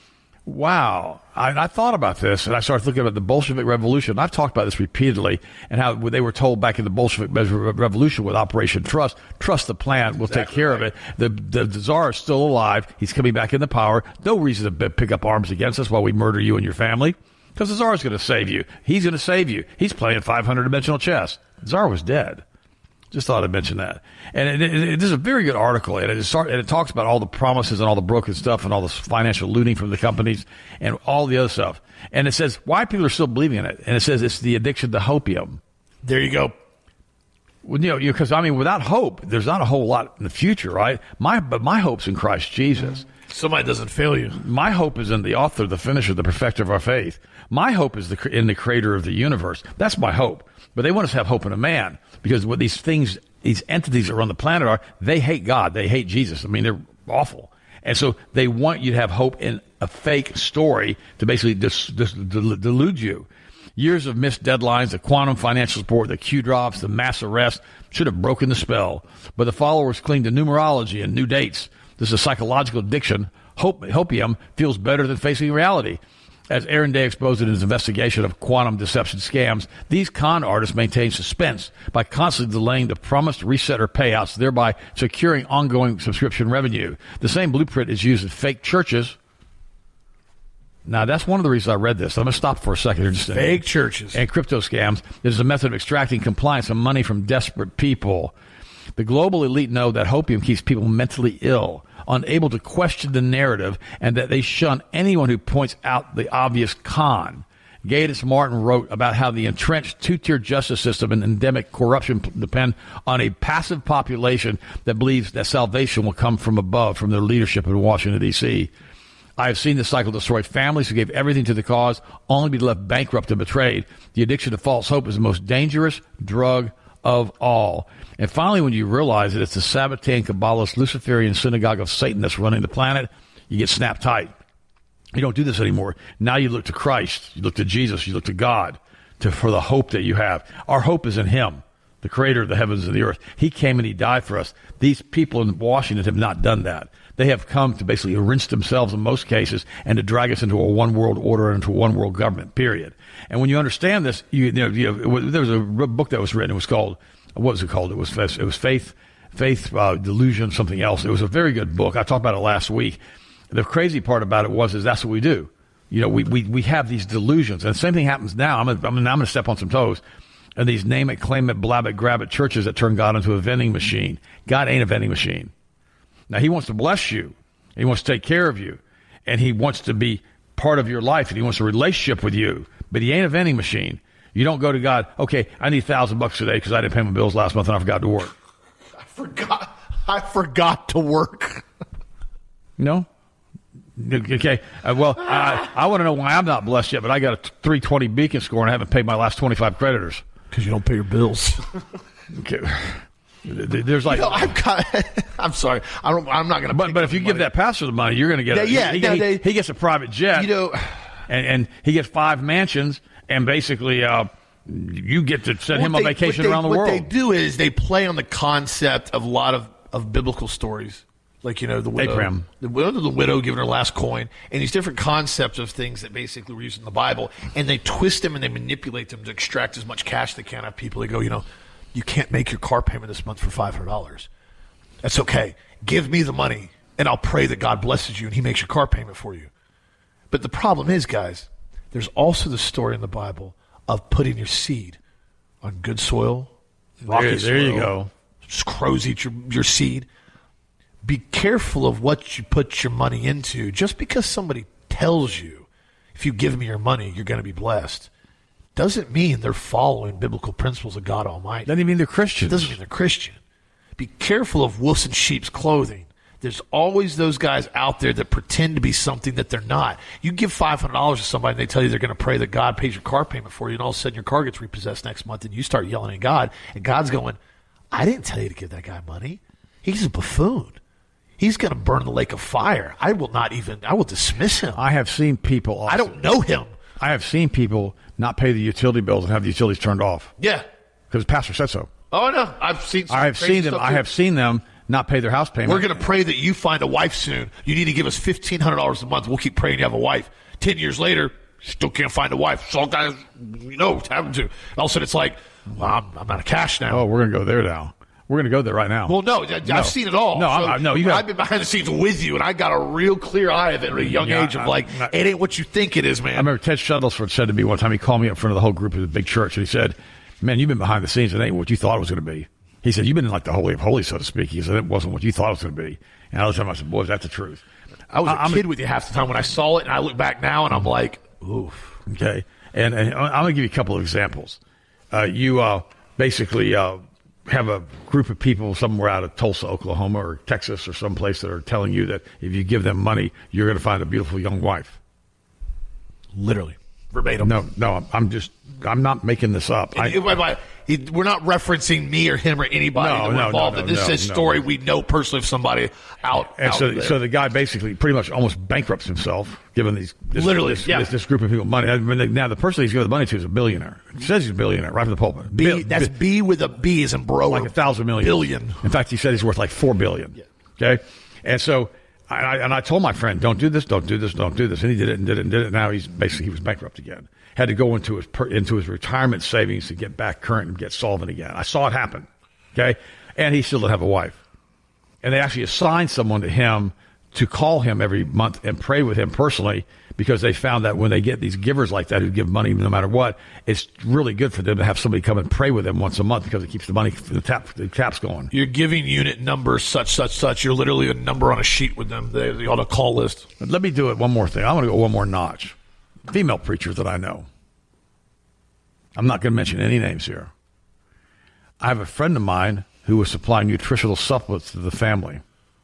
Wow. I, I thought about this, and I started thinking about the Bolshevik Revolution. I've talked about this repeatedly, and how they were told back in the Bolshevik Revolution with Operation Trust, trust the plan, we'll Exactly take care right. of it. The, the, the Tsar is still alive. He's coming back into power. No reason to b- pick up arms against us while we murder you and your family, because the Tsar is going to save you. He's going to save you. He's playing five hundred dimensional chess. The Tsar was dead. Just thought I'd mention that. And it, it, it, this is a very good article, and it, start, and it talks about all the promises and all the broken stuff and all the financial looting from the companies and all the other stuff. And it says why people are still believing in it. And it says it's the addiction to hopium. There you go. Well, you know, because I mean, without hope, there's not a whole lot in the future, right? My, but my hope's in Christ Jesus. Somebody doesn't fail you. My hope is in the author, the finisher, the perfecter of our faith. My hope is the, in the creator of the universe. That's my hope. But they want us to have hope in a man, because what these things, these entities that are on the planet are, they hate God. They hate Jesus. I mean, they're awful. And so they want you to have hope in a fake story to basically dis, dis, del- delude you. Years of missed deadlines, the quantum financial support, the Q drops, the mass arrests should have broken the spell. But the followers cling to numerology and new dates. This is a psychological addiction. Hope, hopium feels better than facing reality. As Aaron Day exposed in his investigation of quantum deception scams, these con artists maintain suspense by constantly delaying the promised resetter payouts, thereby securing ongoing subscription revenue. The same blueprint is used in fake churches. Now, that's one of the reasons I read this. I'm going to stop for a second here. Just Fake churches. and crypto scams. It is a method of extracting compliance and money from desperate people. The global elite know that hopium keeps people mentally ill, unable to question the narrative, and that they shun anyone who points out the obvious con. Gaydis Martin wrote about how the entrenched two-tier justice system and endemic corruption depend on a passive population that believes that salvation will come from above, from their leadership in Washington, D C I have seen this cycle destroy families who gave everything to the cause, only to be left bankrupt and betrayed. The addiction to false hope is the most dangerous drug of all. And finally, when you realize that it's the Sabbatean, Kabbalist, Luciferian synagogue of Satan that's running the planet, you get snapped tight. You don't do this anymore. Now you look to Christ. You look to Jesus. You look to God to, for the hope that you have. Our hope is in Him, the creator of the heavens and the earth. He came and He died for us. These people in Washington have not done that. They have come to basically rinse themselves in most cases and to drag us into a one world order and into a one world government, period. And when you understand this, you, you know, you know, it was, there was a book that was written. It was called, what was it called? It was, it was Faith, Faith, uh, Delusion, something else. It was a very good book. I talked about it last week. The crazy part about it was, is that's what we do. You know, we, we, we have these delusions. And the same thing happens now. I'm gonna, I'm gonna, I'm gonna step on some toes. And these name it, claim it, blab it, grab it churches that turn God into a vending machine. God ain't a vending machine. Now, He wants to bless you. He wants to take care of you. And He wants to be part of your life. And He wants a relationship with you. But he ain't a vending machine. You don't go to God, okay, I need a thousand bucks today because I didn't pay my bills last month and I forgot to work. I forgot. I forgot to work. No? Okay. Uh, well, I, I want to know why I'm not blessed yet, but I got a three twenty Beacon score and I haven't paid my last twenty-five creditors. Because you don't pay your bills. Okay. There's like, you know, I'm, kind of, I'm sorry, I don't. I'm not going to. But but if you money. give that pastor the money, you're going to get. Yeah, a, yeah. he, No, he, they, he gets a private jet. You know, and, and he gets five mansions, and basically, uh, you get to send him they, on vacation they, around the what world. What they do is they play on the concept of a lot of, of biblical stories. Like, you know, the widow, Abraham. the widow, the widow giving her last coin, and these different concepts of things that basically were used in the Bible, and they twist them and they manipulate them to extract as much cash they can out of people. They go, you know, you can't make your car payment this month for five hundred dollars. That's okay. Give me the money, and I'll pray that God blesses you and he makes your car payment for you. But the problem is, guys, there's also the story in the Bible of putting your seed on good soil, rocky there, there soil. you go. Crows eat your, your seed. Be careful of what you put your money into. Just because somebody tells you, if you give me your money, you're going to be blessed, doesn't mean they're following biblical principles of God Almighty. Doesn't even mean they're Christians. Doesn't mean they're Christian. Be careful of wolves in sheep's clothing. There's always those guys out there that pretend to be something that they're not. You give five hundred dollars to somebody and they tell you they're going to pray that God pays your car payment for you, and all of a sudden your car gets repossessed next month and you start yelling at God, and God's going, I didn't tell you to give that guy money. He's a buffoon. He's going to burn in the lake of fire. I will not even, I will dismiss him. I have seen people. Also, I don't know him. I have seen people not pay the utility bills and have the utilities turned off. Yeah. Because the pastor said so. Oh, no. I've seen some I have crazy seen them. stuff I too. have seen them not pay their house payment. We're going to pray that you find a wife soon. You need to give us fifteen hundred dollars a month. We'll keep praying you have a wife. Ten years later, still can't find a wife. So guys, you know what's happened to. All of a sudden, it's like, well, I'm, I'm out of cash now. Oh, we're going to go there now. We're going to go there right now. Well, no, I, No. I've seen it all. No, so, I'm- I'm- no, you got- I've been behind the scenes with you, and I got a real clear eye of it at a young Yeah, age of I- like, I- it ain't what you think it is, man. I remember Ted Shuttlesworth said to me one time, he called me up in front of the whole group of the big church, and he said, man, you've been behind the scenes. It ain't what you thought it was going to be. He said, you've been in like the Holy of Holies, so to speak. He said, it wasn't what you thought it was going to be. And I looked at him, I said, boy, is that the truth? I was a I- I'm kid with you half the time when I saw it, and I look back now, and I'm like, oof. Okay. And, and I'm going to give you a couple of examples. Uh, you uh, basically uh, have a group of people somewhere out of Tulsa, Oklahoma, or Texas, or someplace that are telling you that if you give them money, you're going to find a beautiful young wife. Literally. Verbatim. No, no, I'm- I'm just, I'm not making this up. I, It- it- it- it- we're not referencing me or him or anybody No, that we're no, involved no, in. This no, is a no. story we know personally of somebody out, and out so, there. so the guy basically pretty much almost bankrupts himself, giving these this, Literally, this, yeah. this, this group of people money. I mean, now the person he's giving the money to is a billionaire. He says he's a billionaire right from the pulpit. B, Bill- that's B with a B as in bro. like a thousand million. Billion. In fact, he said he's worth like four billion. Yeah. Okay, and so I, I and I told my friend, don't do this, don't do this, don't do this, and he did it and did it and did it. Now he's basically he was bankrupt again. Had to go into his per, into his retirement savings to get back current and get solvent again. I saw it happen. Okay, and he still didn't have a wife, and they actually assigned someone to him to call him every month and pray with him personally, because they found that when they get these givers like that who give money no matter what, it's really good for them to have somebody come and pray with them once a month, because it keeps the money, the tap, the taps going. Your giving unit number, such, such, such. You're literally a number on a sheet with them. They, they on a call list. But let me do it one more thing. I want to go one more notch. Female preachers that I know. I'm not going to mention any names here. I have a friend of mine who was supplying nutritional supplements to the family.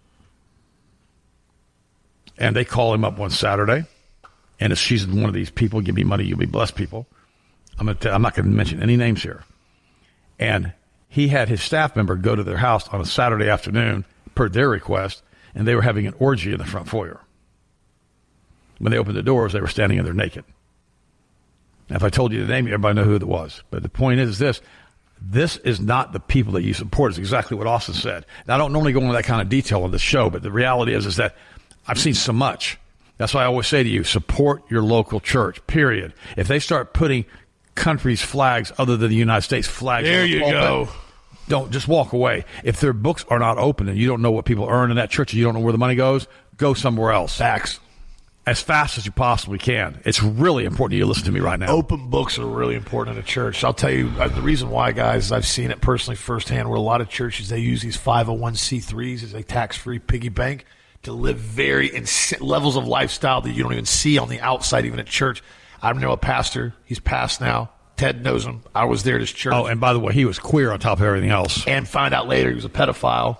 And they call him up one Saturday, and if she's one of these people, give me money, you'll be blessed people. I'm, gonna tell, I'm not going to mention any names here. And he had his staff member go to their house on a Saturday afternoon, per their request, and they were having an orgy in the front foyer. When they opened the doors, they were standing in there naked. Now, if I told you the name, everybody know who it was. But the point is this. This is not the people that you support. It's exactly what Austin said. Now, I don't normally go into that kind of detail on the show, but the reality is, is that I've seen so much. That's why I always say to you, support your local church, period. If they start putting countries' flags other than the United States flags, There on the you pulpit, go. don't just walk away. If their books are not open and you don't know what people earn in that church and you don't know where the money goes, go somewhere else. Facts. As fast as you possibly can. It's really important you listen to me right now. Open books are really important in a church. I'll tell you uh, the reason why, guys. I've seen it personally firsthand where a lot of churches, they use these five oh one c threes as a tax-free piggy bank to live very ins- levels of lifestyle that you don't even see on the outside, even at church. I know a pastor. He's passed now. Ted knows him. I was there at his church. Oh, and by the way, he was queer on top of everything else. And find out later he was a pedophile.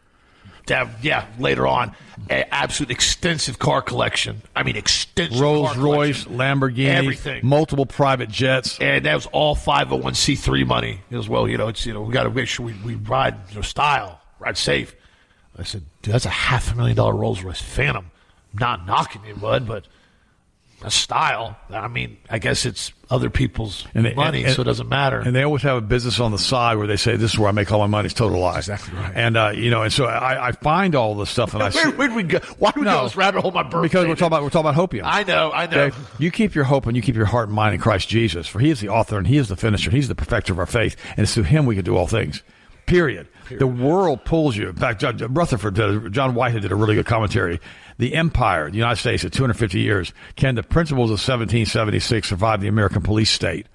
Yeah, later on. A absolute extensive car collection. I mean, extensive Rolls car Royce, collection. Lamborghini, everything. Multiple private jets. And that was all five oh one c three money as well. You know, it's, you know, we got to make sure we, we ride, you know, style, ride safe. I said, dude, that's a half a million dollar Rolls Royce Phantom. Not knocking you, bud, but a style. I mean, I guess it's other people's and they, money, and, and, so it doesn't matter. And they always have a business on the side where they say, this is where I make all my money. It's total lie. Exactly right. And, uh, you know, and so I, I find all this stuff. And I where, where did we go? Why do we no, go this rabbit hole my birthday? Because we're talking about, we're talking about hopium. I know, I know. Okay? You keep your hope and you keep your heart and mind in Christ Jesus, for he is the author and he is the finisher. He's the perfecter of our faith. And it's through him we can do all things. Period. Period. The world pulls you. In fact, John, Rutherford, did, John Whitehead did a really good commentary. The empire, the United States, at two hundred fifty years, can the principles of seventeen seventy-six survive the American police state?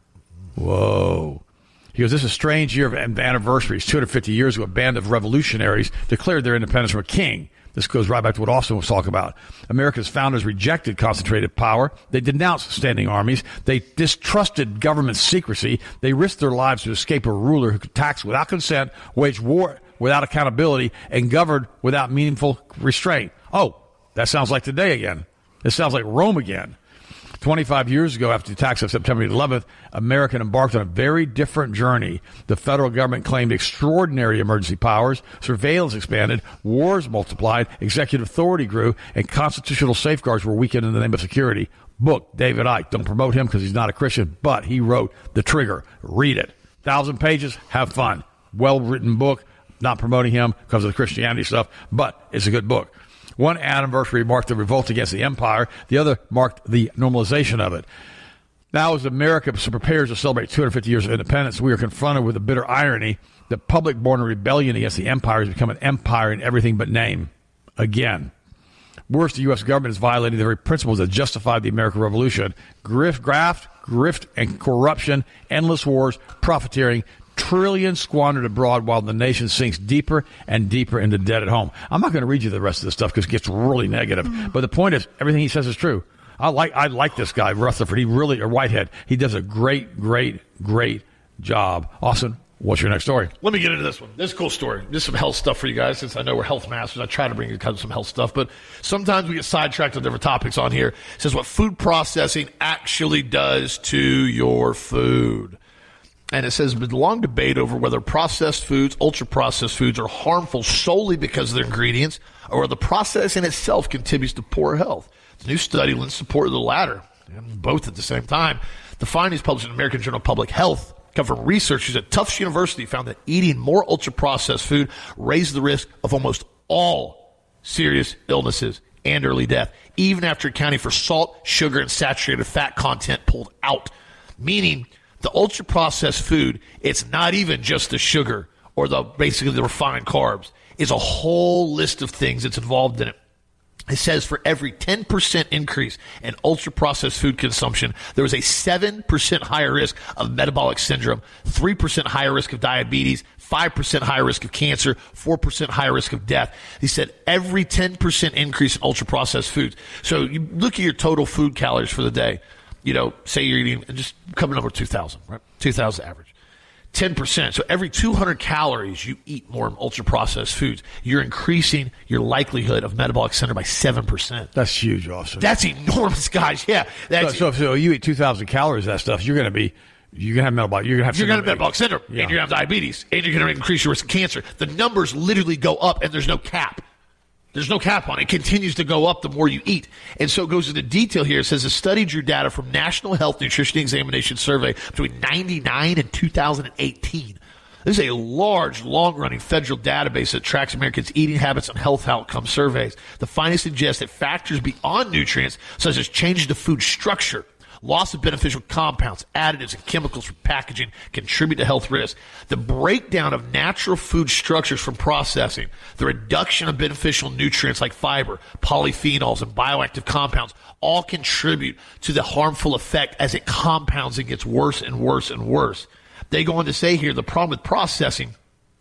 Whoa. He goes, this is a strange year of anniversaries. two hundred fifty years ago, a band of revolutionaries declared their independence from a king. This goes right back to what Austin was talking about. America's founders rejected concentrated power. They denounced standing armies. They distrusted government secrecy. They risked their lives to escape a ruler who could tax without consent, wage war without accountability, and govern without meaningful restraint. Oh, that sounds like today again. It sounds like Rome again. twenty-five years ago, after the attacks of September eleventh, America embarked on a very different journey. The federal government claimed extraordinary emergency powers, surveillance expanded, wars multiplied, executive authority grew, and constitutional safeguards were weakened in the name of security. Book, David Icke. Don't promote him because he's not a Christian, but he wrote The Trigger. Read it. Thousand pages, have fun. Well-written book. Not promoting him because of the Christianity stuff, but it's a good book. One anniversary marked the revolt against the empire. The other marked the normalization of it. Now, as America prepares to celebrate two hundred fifty years of independence, we are confronted with the bitter irony that public-born rebellion against the empire has become an empire in everything but name. Again. Worse, the U S government is violating the very principles that justified the American Revolution. Grift, graft, grift, and corruption, endless wars, profiteering, trillions squandered abroad while the nation sinks deeper and deeper into debt at home. I'm not going to read you the rest of this stuff because it gets really negative. Mm. But the point is, everything he says is true. I like I like this guy, Rutherford. He really, or Whitehead, he does a great, great, great job. Austin, what's your next story? Let me get into this one. This is a cool story. This is some health stuff for you guys, since I know we're health masters. I try to bring you kind of some health stuff, but sometimes we get sidetracked on different topics on here. It says what food processing actually does to your food. And it says, there's a long debate over whether processed foods, ultra-processed foods, are harmful solely because of their ingredients, or whether the processing itself contributes to poor health. The new study lends support to the latter, and both at the same time. The findings published in the American Journal of Public Health come from researchers at Tufts University found that eating more ultra-processed food raised the risk of almost all serious illnesses and early death, even after accounting for salt, sugar, and saturated fat content pulled out, meaning the ultra-processed food, it's not even just the sugar or the basically the refined carbs. It's a whole list of things that's involved in it. It says for every ten percent increase in ultra-processed food consumption, there was a seven percent higher risk of metabolic syndrome, three percent higher risk of diabetes, five percent higher risk of cancer, four percent higher risk of death. He said every ten percent increase in ultra-processed foods. So you look at your total food calories for the day. You know, say you're eating, and just coming over two thousand, right? two thousand average. ten percent. So every two hundred calories you eat more ultra-processed foods, you're increasing your likelihood of metabolic syndrome by seven percent. That's huge, Austin. That's enormous, guys. Yeah. That's, so, so, so you eat two thousand calories of that stuff, you're going to be, you're going to have metabolic, you're going to have, you're going to have metabolic syndrome, yeah. And you're going to have diabetes, and you're going to increase your risk of cancer. The numbers literally go up, and there's no cap. There's no cap on it. It continues to go up the more you eat. And so it goes into detail here. It says a study drew data from National Health Nutrition Examination Survey between ninety-nine and two thousand eighteen. This is a large, long-running federal database that tracks Americans' eating habits and health outcome surveys. The findings suggest that factors beyond nutrients, such as changes to food structure, loss of beneficial compounds, additives, and chemicals from packaging contribute to health risks. The breakdown of natural food structures from processing, the reduction of beneficial nutrients like fiber, polyphenols, and bioactive compounds all contribute to the harmful effect as it compounds and gets worse and worse and worse. They go on to say here, the problem with processing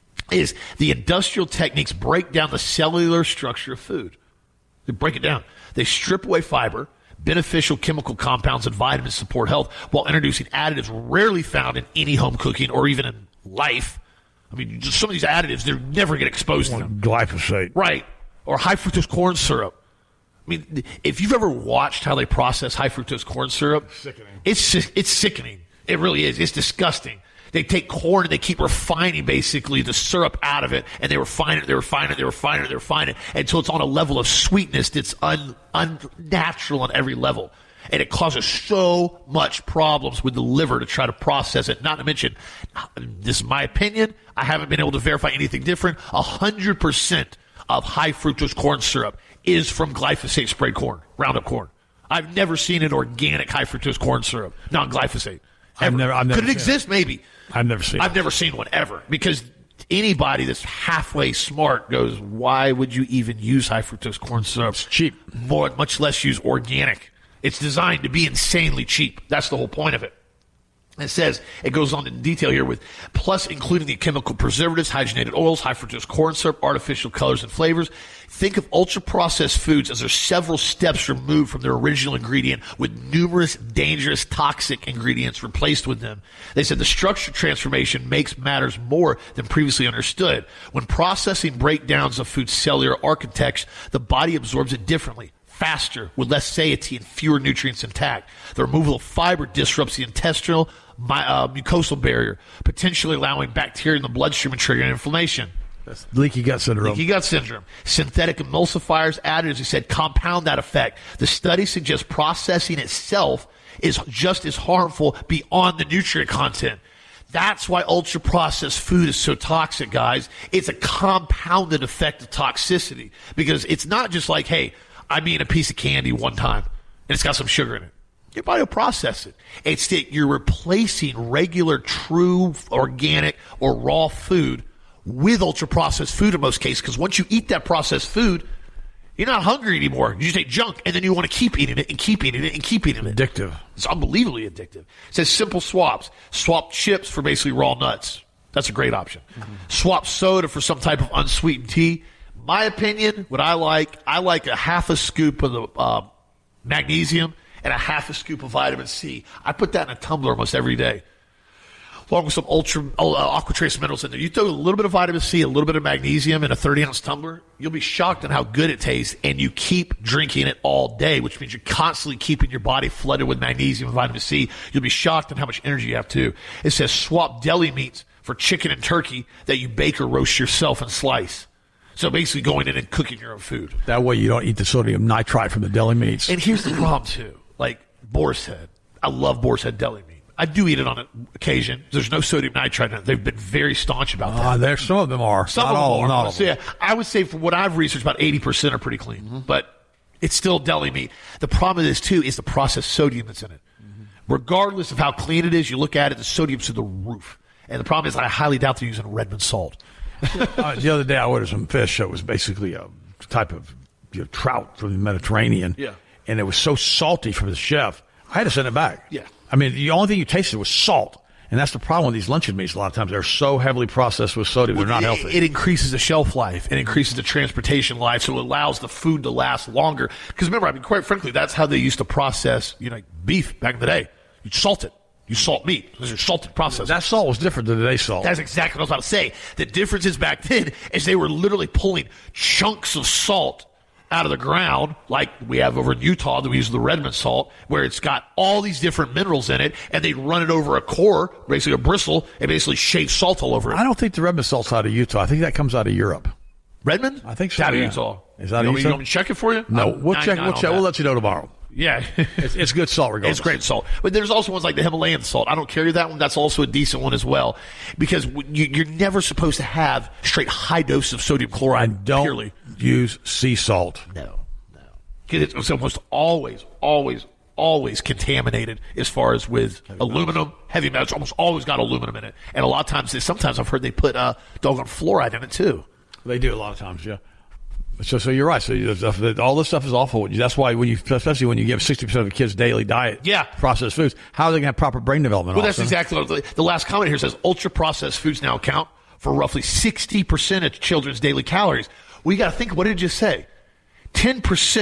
is the industrial techniques break down the cellular structure of food. They break it down. They strip away fiber, beneficial chemical compounds and vitamins support health while introducing additives rarely found in any home cooking or even in life. I mean, just some of these additives, they're never get exposed to them. Glyphosate. Right. Or high fructose corn syrup. I mean, if you've ever watched how they process high fructose corn syrup, Sickening. it's it's sickening. It really is. It's disgusting. They take corn and they keep refining basically the syrup out of it, and they refine it, they refine it, they refine it, they refine it until it's on a level of sweetness that's un, unnatural on every level. And it causes so much problems with the liver to try to process it. Not to mention, this is my opinion, I haven't been able to verify anything different. A hundred percent of high fructose corn syrup is from glyphosate sprayed corn, Roundup corn. I've never seen an organic high fructose corn syrup, non-glyphosate. I've never, I've never Could it exist? It. Maybe. I've never seen I've it. never seen one ever, because anybody that's halfway smart goes, why would you even use high fructose corn syrup? It's cheap. More, much less use organic. It's designed to be insanely cheap. That's the whole point of it. It says, it goes on in detail here with, plus including the chemical preservatives, hydrogenated oils, high fructose corn syrup, artificial colors and flavors. Think of ultra-processed foods as they're several steps removed from their original ingredient with numerous dangerous toxic ingredients replaced with them. They said the structure transformation makes matters more than previously understood. When processing breakdowns of food's cellular architecture, the body absorbs it differently, faster, with less satiety and fewer nutrients intact. The removal of fiber disrupts the intestinal my, uh, mucosal barrier, potentially allowing bacteria in the bloodstream and triggering inflammation. That's leaky gut syndrome. Leaky gut syndrome. Synthetic emulsifiers, additives, he said, compound that effect. The study suggests processing itself is just as harmful beyond the nutrient content. That's why ultra-processed food is so toxic, guys. It's a compounded effect of toxicity, because it's not just like, hey, I'm eating a piece of candy one time and it's got some sugar in it. Your body will process it. It's that you're replacing regular, true, organic, or raw food with ultra-processed food in most cases, because once you eat that processed food, you're not hungry anymore. You just ate junk, and then you want to keep eating it and keep eating it and keep eating it. Addictive. It's unbelievably addictive. It says simple swaps. Swap chips for basically raw nuts. That's a great option. Mm-hmm. Swap soda for some type of unsweetened tea. My opinion, what I like, I like a half a scoop of the uh, magnesium and a half a scoop of vitamin C. I put that in a tumbler almost every day, along with some ultra uh, aqua trace minerals in there. You throw a little bit of vitamin C, a little bit of magnesium in a thirty-ounce tumbler, you'll be shocked at how good it tastes, and you keep drinking it all day, which means you're constantly keeping your body flooded with magnesium and vitamin C. You'll be shocked at how much energy you have, too. It says swap deli meats for chicken and turkey that you bake or roast yourself and slice. So basically going in and cooking your own food. That way you don't eat the sodium nitrite from the deli meats. And here's the problem, too. Like boar's head. I love boar's head deli meat. I do eat it on occasion. There's no sodium nitrite in it. They've been very staunch about that. Uh, there, some of them are. Some not of them all, are. not all So, yeah, I would say from what I've researched, about eighty percent are pretty clean. Mm-hmm. But it's still deli meat. The problem with this, too, is the processed sodium that's in it. Mm-hmm. Regardless of how clean it is, you look at it, the sodium's to the roof. And the problem is I highly doubt they're using Redmond salt. uh, the other day I ordered some fish that was basically a type of you know, trout from the Mediterranean. Yeah. And it was so salty for the chef, I had to send it back. Yeah. I mean, the only thing you tasted was salt. And that's the problem with these luncheon meats a lot of times. They're so heavily processed with sodium, they're not it, healthy. It increases the shelf life. It increases the transportation life, so it allows the food to last longer. Because remember, I mean, quite frankly, that's how they used to process, you know, beef back in the day. You salt it. You salt meat. Those are salted processes. That salt was different than today's salt. That's exactly what I was about to say. The difference is back then is they were literally pulling chunks of salt out of the ground, like we have over in Utah that we use the Redmond salt, where it's got all these different minerals in it, and they'd run it over a core, basically a bristle, and basically shave salt all over it. I don't think the Redmond salt's out of Utah. I think that comes out of Europe. Redmond? I think so, It's out of yeah. Utah. Is that you out of want me- Utah? You want me to check it for you? No, I'm we'll check. ninety-nine We'll on check. We'll that. let you know tomorrow. Yeah. It's, it's good salt, regardless. It's great salt. But there's also ones like the Himalayan salt. I don't carry that one. That's also a decent one as well. Because you, you're never supposed to have straight high doses of sodium chloride. And don't purely. use sea salt. No, no. Because it's almost always, always, always contaminated as far as with heavy aluminum, metals. heavy metals. Almost always got aluminum in it. And a lot of times, sometimes I've heard they put uh, doggone fluoride in it too. They do a lot of times, yeah. So, so you're right. So you, all this stuff is awful. That's why when you, especially when you give sixty percent of the kids daily diet, yeah. processed foods, how are they going to have proper brain development? Well, Austin? that's exactly what the, the last comment here says. Ultra processed foods now account for roughly sixty percent of children's daily calories. Well, you got to think. What did it just say? Ten percent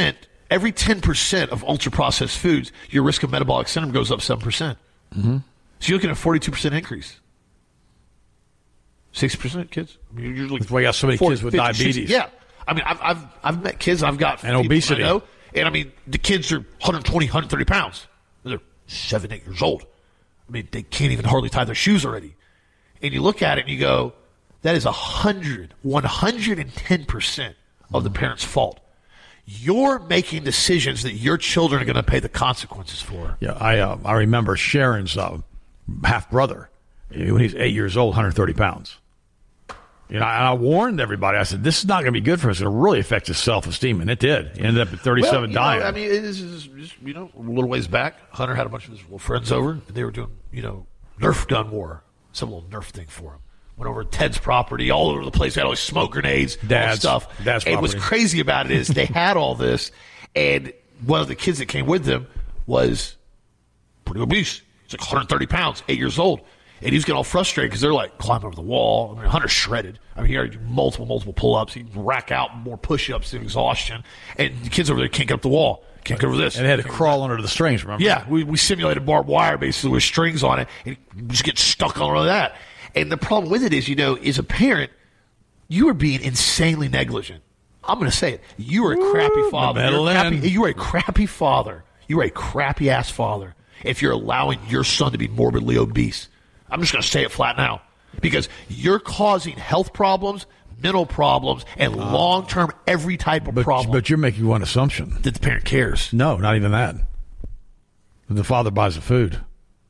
every ten percent of ultra-processed foods, your risk of metabolic syndrome goes up seven percent. Mm-hmm. So you're looking at a forty-two percent increase. sixty percent kids. I mean, you're That's why you got so many forty, kids with fifty, diabetes. sixty, yeah. I mean, I've, I've, I've met kids I've got. And obesity. I know, and I mean, the kids are one twenty, one thirty pounds. They're seven, eight years old. I mean, they can't even hardly tie their shoes already. And you look at it and you go, that is one hundred, one hundred ten percent of the parent's fault. You're making decisions that your children are going to pay the consequences for. Yeah, I uh, I remember Sharon's uh, half brother when he's eight years old, one hundred thirty pounds. You know, and I warned everybody. I said, "This is not going to be good for us. It'll really affect his self-esteem," and it did. He ended up at thirty-seven, well, dying. Know, I mean, it is, just, you know, a little ways back, Hunter had a bunch of his little friends over, and they were doing, you know, Nerf gun war, some little Nerf thing for him. Went over to Ted's property, all over the place. They had all these smoke grenades, Dad's, all stuff. Dad's and property. what's crazy about it is they had all this, and one of the kids that came with them was pretty obese. He's like one hundred thirty pounds, eight years old. And he was getting all frustrated because they're like climbing over the wall. I mean, Hunter's shredded. I mean, he already do multiple, multiple pull-ups. He'd rack out more push-ups than exhaustion. And the kids over there can't get up the wall. Can't get over this. And they had to crawl under the strings, remember? Yeah, we, we simulated barbed wire basically with strings on it. And he just gets stuck on all of that. And the problem with it is, you know, as a parent, you are being insanely negligent. I'm going to say it. You are a crappy father. You're a crappy, you are a crappy father. You are a crappy-ass father if you're allowing your son to be morbidly obese. I'm just going to say it flat now. Because you're causing health problems, mental problems, and uh, long-term every type of but, problem. But you're making one assumption. That the parent cares. No, not even that. The father buys the food.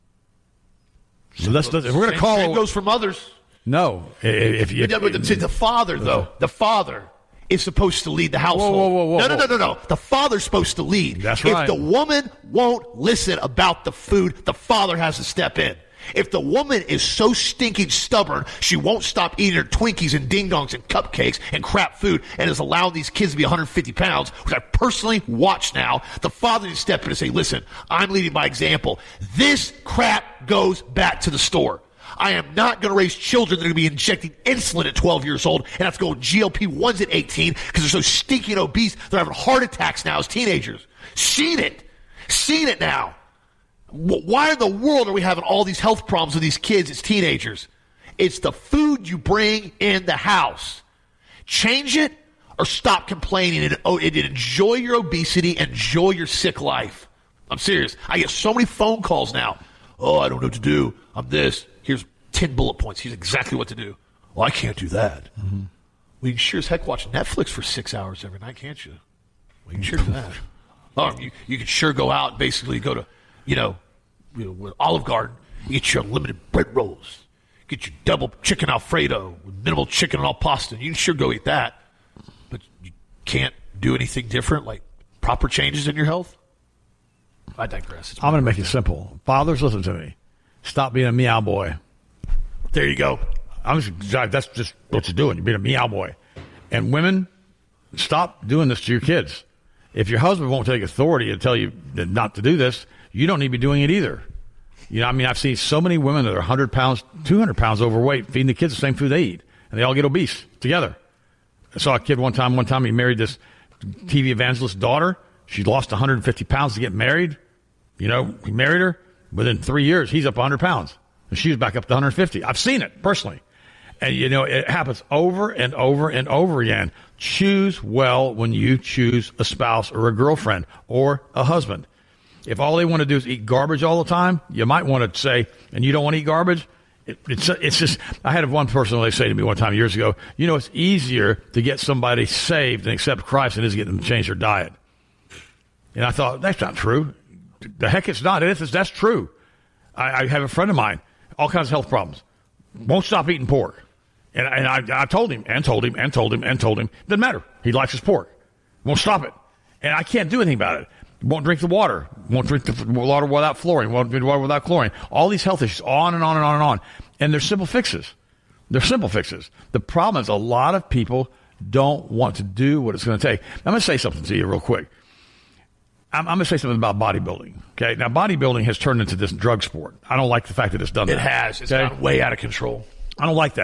So that's, that's, if we're going to call it goes for mothers. No. If, if, if, yeah, but the, the father, though, the father is supposed to lead the household. Whoa, whoa, whoa, no, no, whoa. no, no, no. The father's supposed to lead. That's right. If the woman won't listen about the food, the father has to step in. If the woman is so stinking stubborn, she won't stop eating her Twinkies and ding-dongs and cupcakes and crap food and is allowing these kids to be one hundred fifty pounds, which I personally watch now, the father needs to step in and say, listen, I'm leading by example. This crap goes back to the store. I am not going to raise children that are going to be injecting insulin at twelve years old and have to go G L P ones at eighteen because they're so stinking obese they're having heart attacks now as teenagers. Seen it. Seen it now. Why in the world are we having all these health problems with these kids as teenagers? It's the food you bring in the house. Change it or stop complaining and, oh, and enjoy your obesity, enjoy your sick life. I'm serious. I get so many phone calls now. Oh, I don't know what to do. I'm this. Here's ten bullet points. Here's exactly what to do. Well, I can't do that. Mm-hmm. Well, you can sure as heck watch Netflix for six hours every night, can't you? Well, you can sure do that. Or you, you can sure go out and basically go to, you know, you know, with Olive Garden, you get your unlimited bread rolls. Get your double chicken Alfredo with minimal chicken and all pasta. You can sure go eat that. But you can't do anything different, like proper changes in your health? I digress. It's I'm going to make it simple. Fathers, listen to me. Stop being a meow boy. There you go. I'm just, that's just what you're doing. You're being a meow boy. And women, stop doing this to your kids. If your husband won't take authority and tell you not to do this, you don't need to be doing it either. You know, I mean, I've seen so many women that are one hundred pounds, two hundred pounds overweight, feeding the kids the same food they eat, and they all get obese together. I saw a kid one time, one time he married this T V evangelist's daughter. She lost one hundred fifty pounds to get married. You know, he married her. Within three years, he's up one hundred pounds. And she was back up to one hundred fifty. I've seen it personally. And, you know, it happens over and over and over again. Choose well when you choose a spouse or a girlfriend or a husband. If all they want to do is eat garbage all the time, you might want to say, and you don't want to eat garbage, it, it's it's just, I had one person they say to me one time years ago, you know, it's easier to get somebody saved and accept Christ than it is to get them to change their diet. And I thought, that's not true. The heck it's not. It is, that's true. I, I have a friend of mine, all kinds of health problems, won't stop eating pork. And, and I, I told him, and told him, and told him, and told him, doesn't matter. He likes his pork. Won't stop it. And I can't do anything about it. Won't drink the water. Won't drink the water without fluorine. Won't drink water without chlorine. All these health issues, on and on and on and on. And they're simple fixes. They're simple fixes. The problem is a lot of people don't want to do what it's going to take. I'm going to say something to you real quick. I'm, I'm going to say something about bodybuilding. Okay. Now, bodybuilding has turned into this drug sport. I don't like the fact that it's done it that. It has. It's okay? gone way out of control. I don't like that.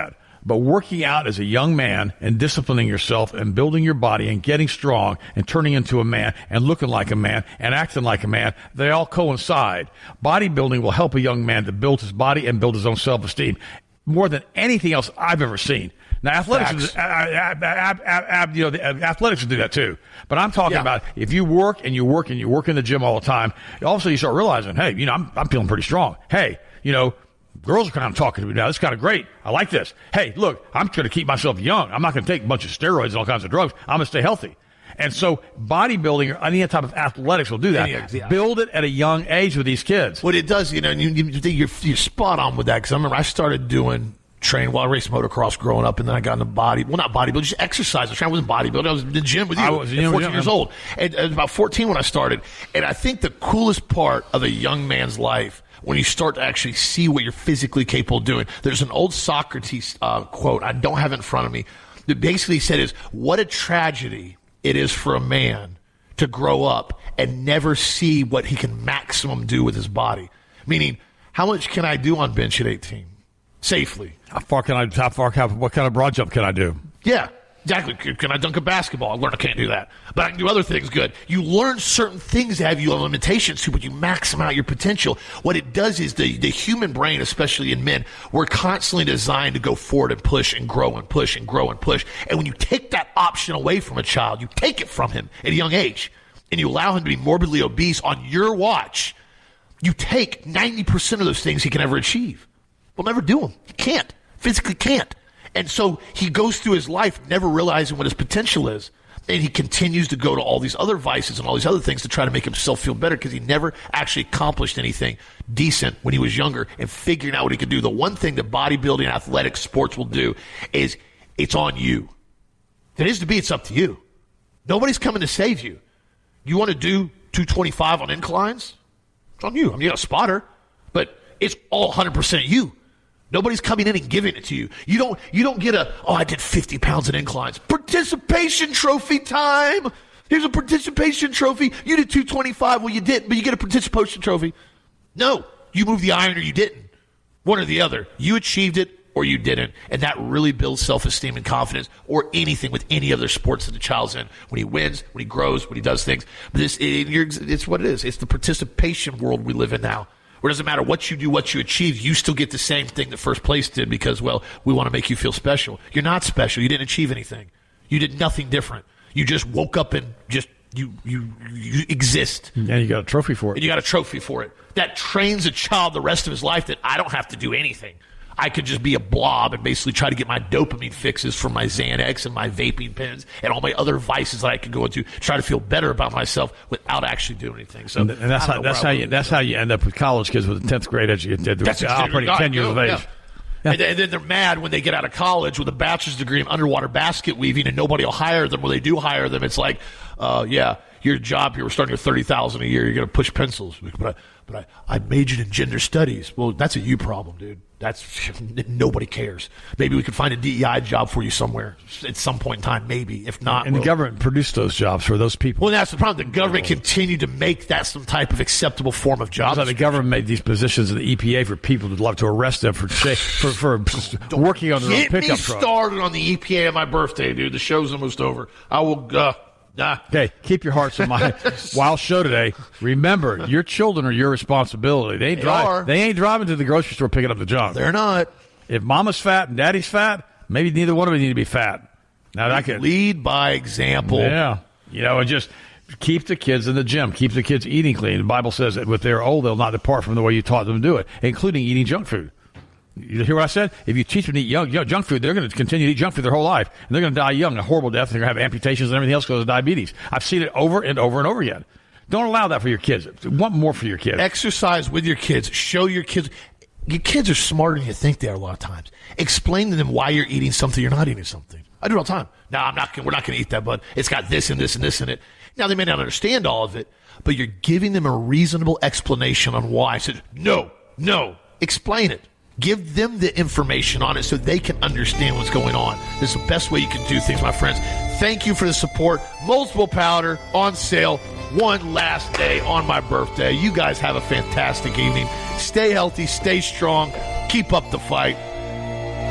But working out as a young man and disciplining yourself and building your body and getting strong and turning into a man and looking like a man and acting like a man, they all coincide. Bodybuilding will help a young man to build his body and build his own self-esteem more than anything else I've ever seen. Now, athletics, uh, uh, uh, uh, you know, the, uh, athletics will do that too. But I'm talking yeah. about if you work and you work and you work in the gym all the time, also you start realizing, hey, you know, I'm, I'm feeling pretty strong. Hey, you know, girls are kind of talking to me now. This is kind of great. I like this. Hey, look, I'm going to keep myself young. I'm not going to take a bunch of steroids and all kinds of drugs. I'm going to stay healthy. And so bodybuilding or any type of athletics will do that. Yeah, yeah. Build it at a young age with these kids. What it does, you know, and you, you, you're, you're spot on with that, because I remember I started doing train while well, I raced motocross growing up, and then I got into body. Well, not bodybuilding, just exercise. I wasn't bodybuilding. I was in the gym with you. I was at you know, fourteen yeah, years old. And, and about fourteen when I started. And I think the coolest part of a young man's life, when you start to actually see what you're physically capable of doing. There's an old Socrates uh, quote, I don't have it in front of me, that basically said is, what a tragedy it is for a man to grow up and never see what he can maximum do with his body. Meaning, how much can I do on bench at eighteen? Safely. How far can I, how far, how, what kind of broad jump can I do? Yeah. Exactly. Can I dunk a basketball? I learned I can't do that. But I can do other things good. You learn certain things that have you limitations to, but you maximum out your potential. What it does is the, the human brain, especially in men, we're constantly designed to go forward and push and grow and push and grow and push. And when you take that option away from a child, you take it from him at a young age, and you allow him to be morbidly obese on your watch, you take ninety percent of those things he can ever achieve. We'll never do them. He can't. Physically can't. And so he goes through his life never realizing what his potential is. And he continues to go to all these other vices and all these other things to try to make himself feel better, because he never actually accomplished anything decent when he was younger and figuring out what he could do. The one thing that bodybuilding and athletic sports will do is it's on you. If it is to be, it's up to you. Nobody's coming to save you. You want to do two twenty-five on inclines? It's on you. I mean, you got a spotter, but it's all one hundred percent you. Nobody's coming in and giving it to you. You don't you don't get a, oh, I did fifty pounds in inclines. Participation trophy time. Here's a participation trophy. You did two twenty-five. Well, you didn't, but you get a participation trophy. No, you moved the iron or you didn't. One or the other. You achieved it or you didn't. And that really builds self-esteem and confidence, or anything with any other sports that the child's in. When he wins, when he grows, when he does things. But this, it, you're, it's what it is. It's the participation world we live in now. Where it doesn't matter what you do, what you achieve, you still get the same thing that first place did, because, well, we want to make you feel special. You're not special. You didn't achieve anything. You did nothing different. You just woke up and just, you you, you exist. And you got a trophy for it. And you got a trophy for it. That trains a child the rest of his life that I don't have to do anything. I could just be a blob and basically try to get my dopamine fixes from my Xanax and my vaping pens and all my other vices that I could go into, try to feel better about myself without actually doing anything. So, and that's how that's how you that's how you end up with college kids with a tenth grade education. That's operating at ten years of age. Yeah. Yeah. And, and then they're mad when they get out of college with a bachelor's degree in underwater basket weaving, and nobody will hire them. When they do hire them, it's like, uh, yeah, your job here, we're starting at thirty thousand dollars a year. You're going to push pencils. But I, but I, I majored in gender studies. Well, that's a you problem, dude. That's nobody cares. Maybe we could find a D E I job for you somewhere at some point in time, maybe. If not, and we'll, the government produced those jobs for those people. Well, that's the problem. The government continued to make that some type of acceptable form of job. So the government made these positions in the E P A for people who'd love to arrest them for for, for working on their own pickup truck. Get me started on the E P A on my birthday, dude. The show's almost over. I will. Uh, Nah. Okay, keep your hearts in mind. Wild show today. Remember, your children are your responsibility. They ain't, They drive, are. they ain't driving to the grocery store picking up the junk. They're not. If mama's fat and daddy's fat, maybe neither one of them need to be fat. Now that could lead by example. Yeah, you know, and just keep the kids in the gym. Keep the kids eating clean. The Bible says that when they're old, they'll not depart from the way you taught them to do it, including eating junk food. You hear what I said? If you teach them to eat young, young, junk food, they're going to continue to eat junk food their whole life. And they're going to die young, a horrible death. They're going to have amputations and everything else because of diabetes. I've seen it over and over and over again. Don't allow that for your kids. Want more for your kids. Exercise with your kids. Show your kids. Your kids are smarter than you think they are a lot of times. Explain to them why you're eating something you're not eating something. I do it all the time. No, I'm not. We're not going to eat that, bud. It's got this and this and this in it. Now, they may not understand all of it, but you're giving them a reasonable explanation on why. I said, no, no. Explain it. Give them the information on it so they can understand what's going on. This is the best way you can do things, my friends. Thank you for the support. Multiple powder on sale one last day on my birthday. You guys have a fantastic evening. Stay healthy, stay strong, keep up the fight.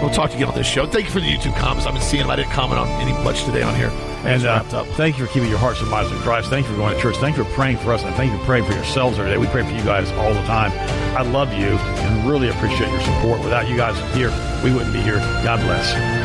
We'll talk to you again on this show. Thank you for the YouTube comments. I've been seeing them. I didn't comment on any much today on here. And uh, wrapped up. Thank you for keeping your hearts and minds in Christ. Thank you for going to church. Thank you for praying for us, and thank you for praying for yourselves every day. We pray for you guys all the time. I love you and really appreciate your support. Without you guys here, we wouldn't be here. God bless.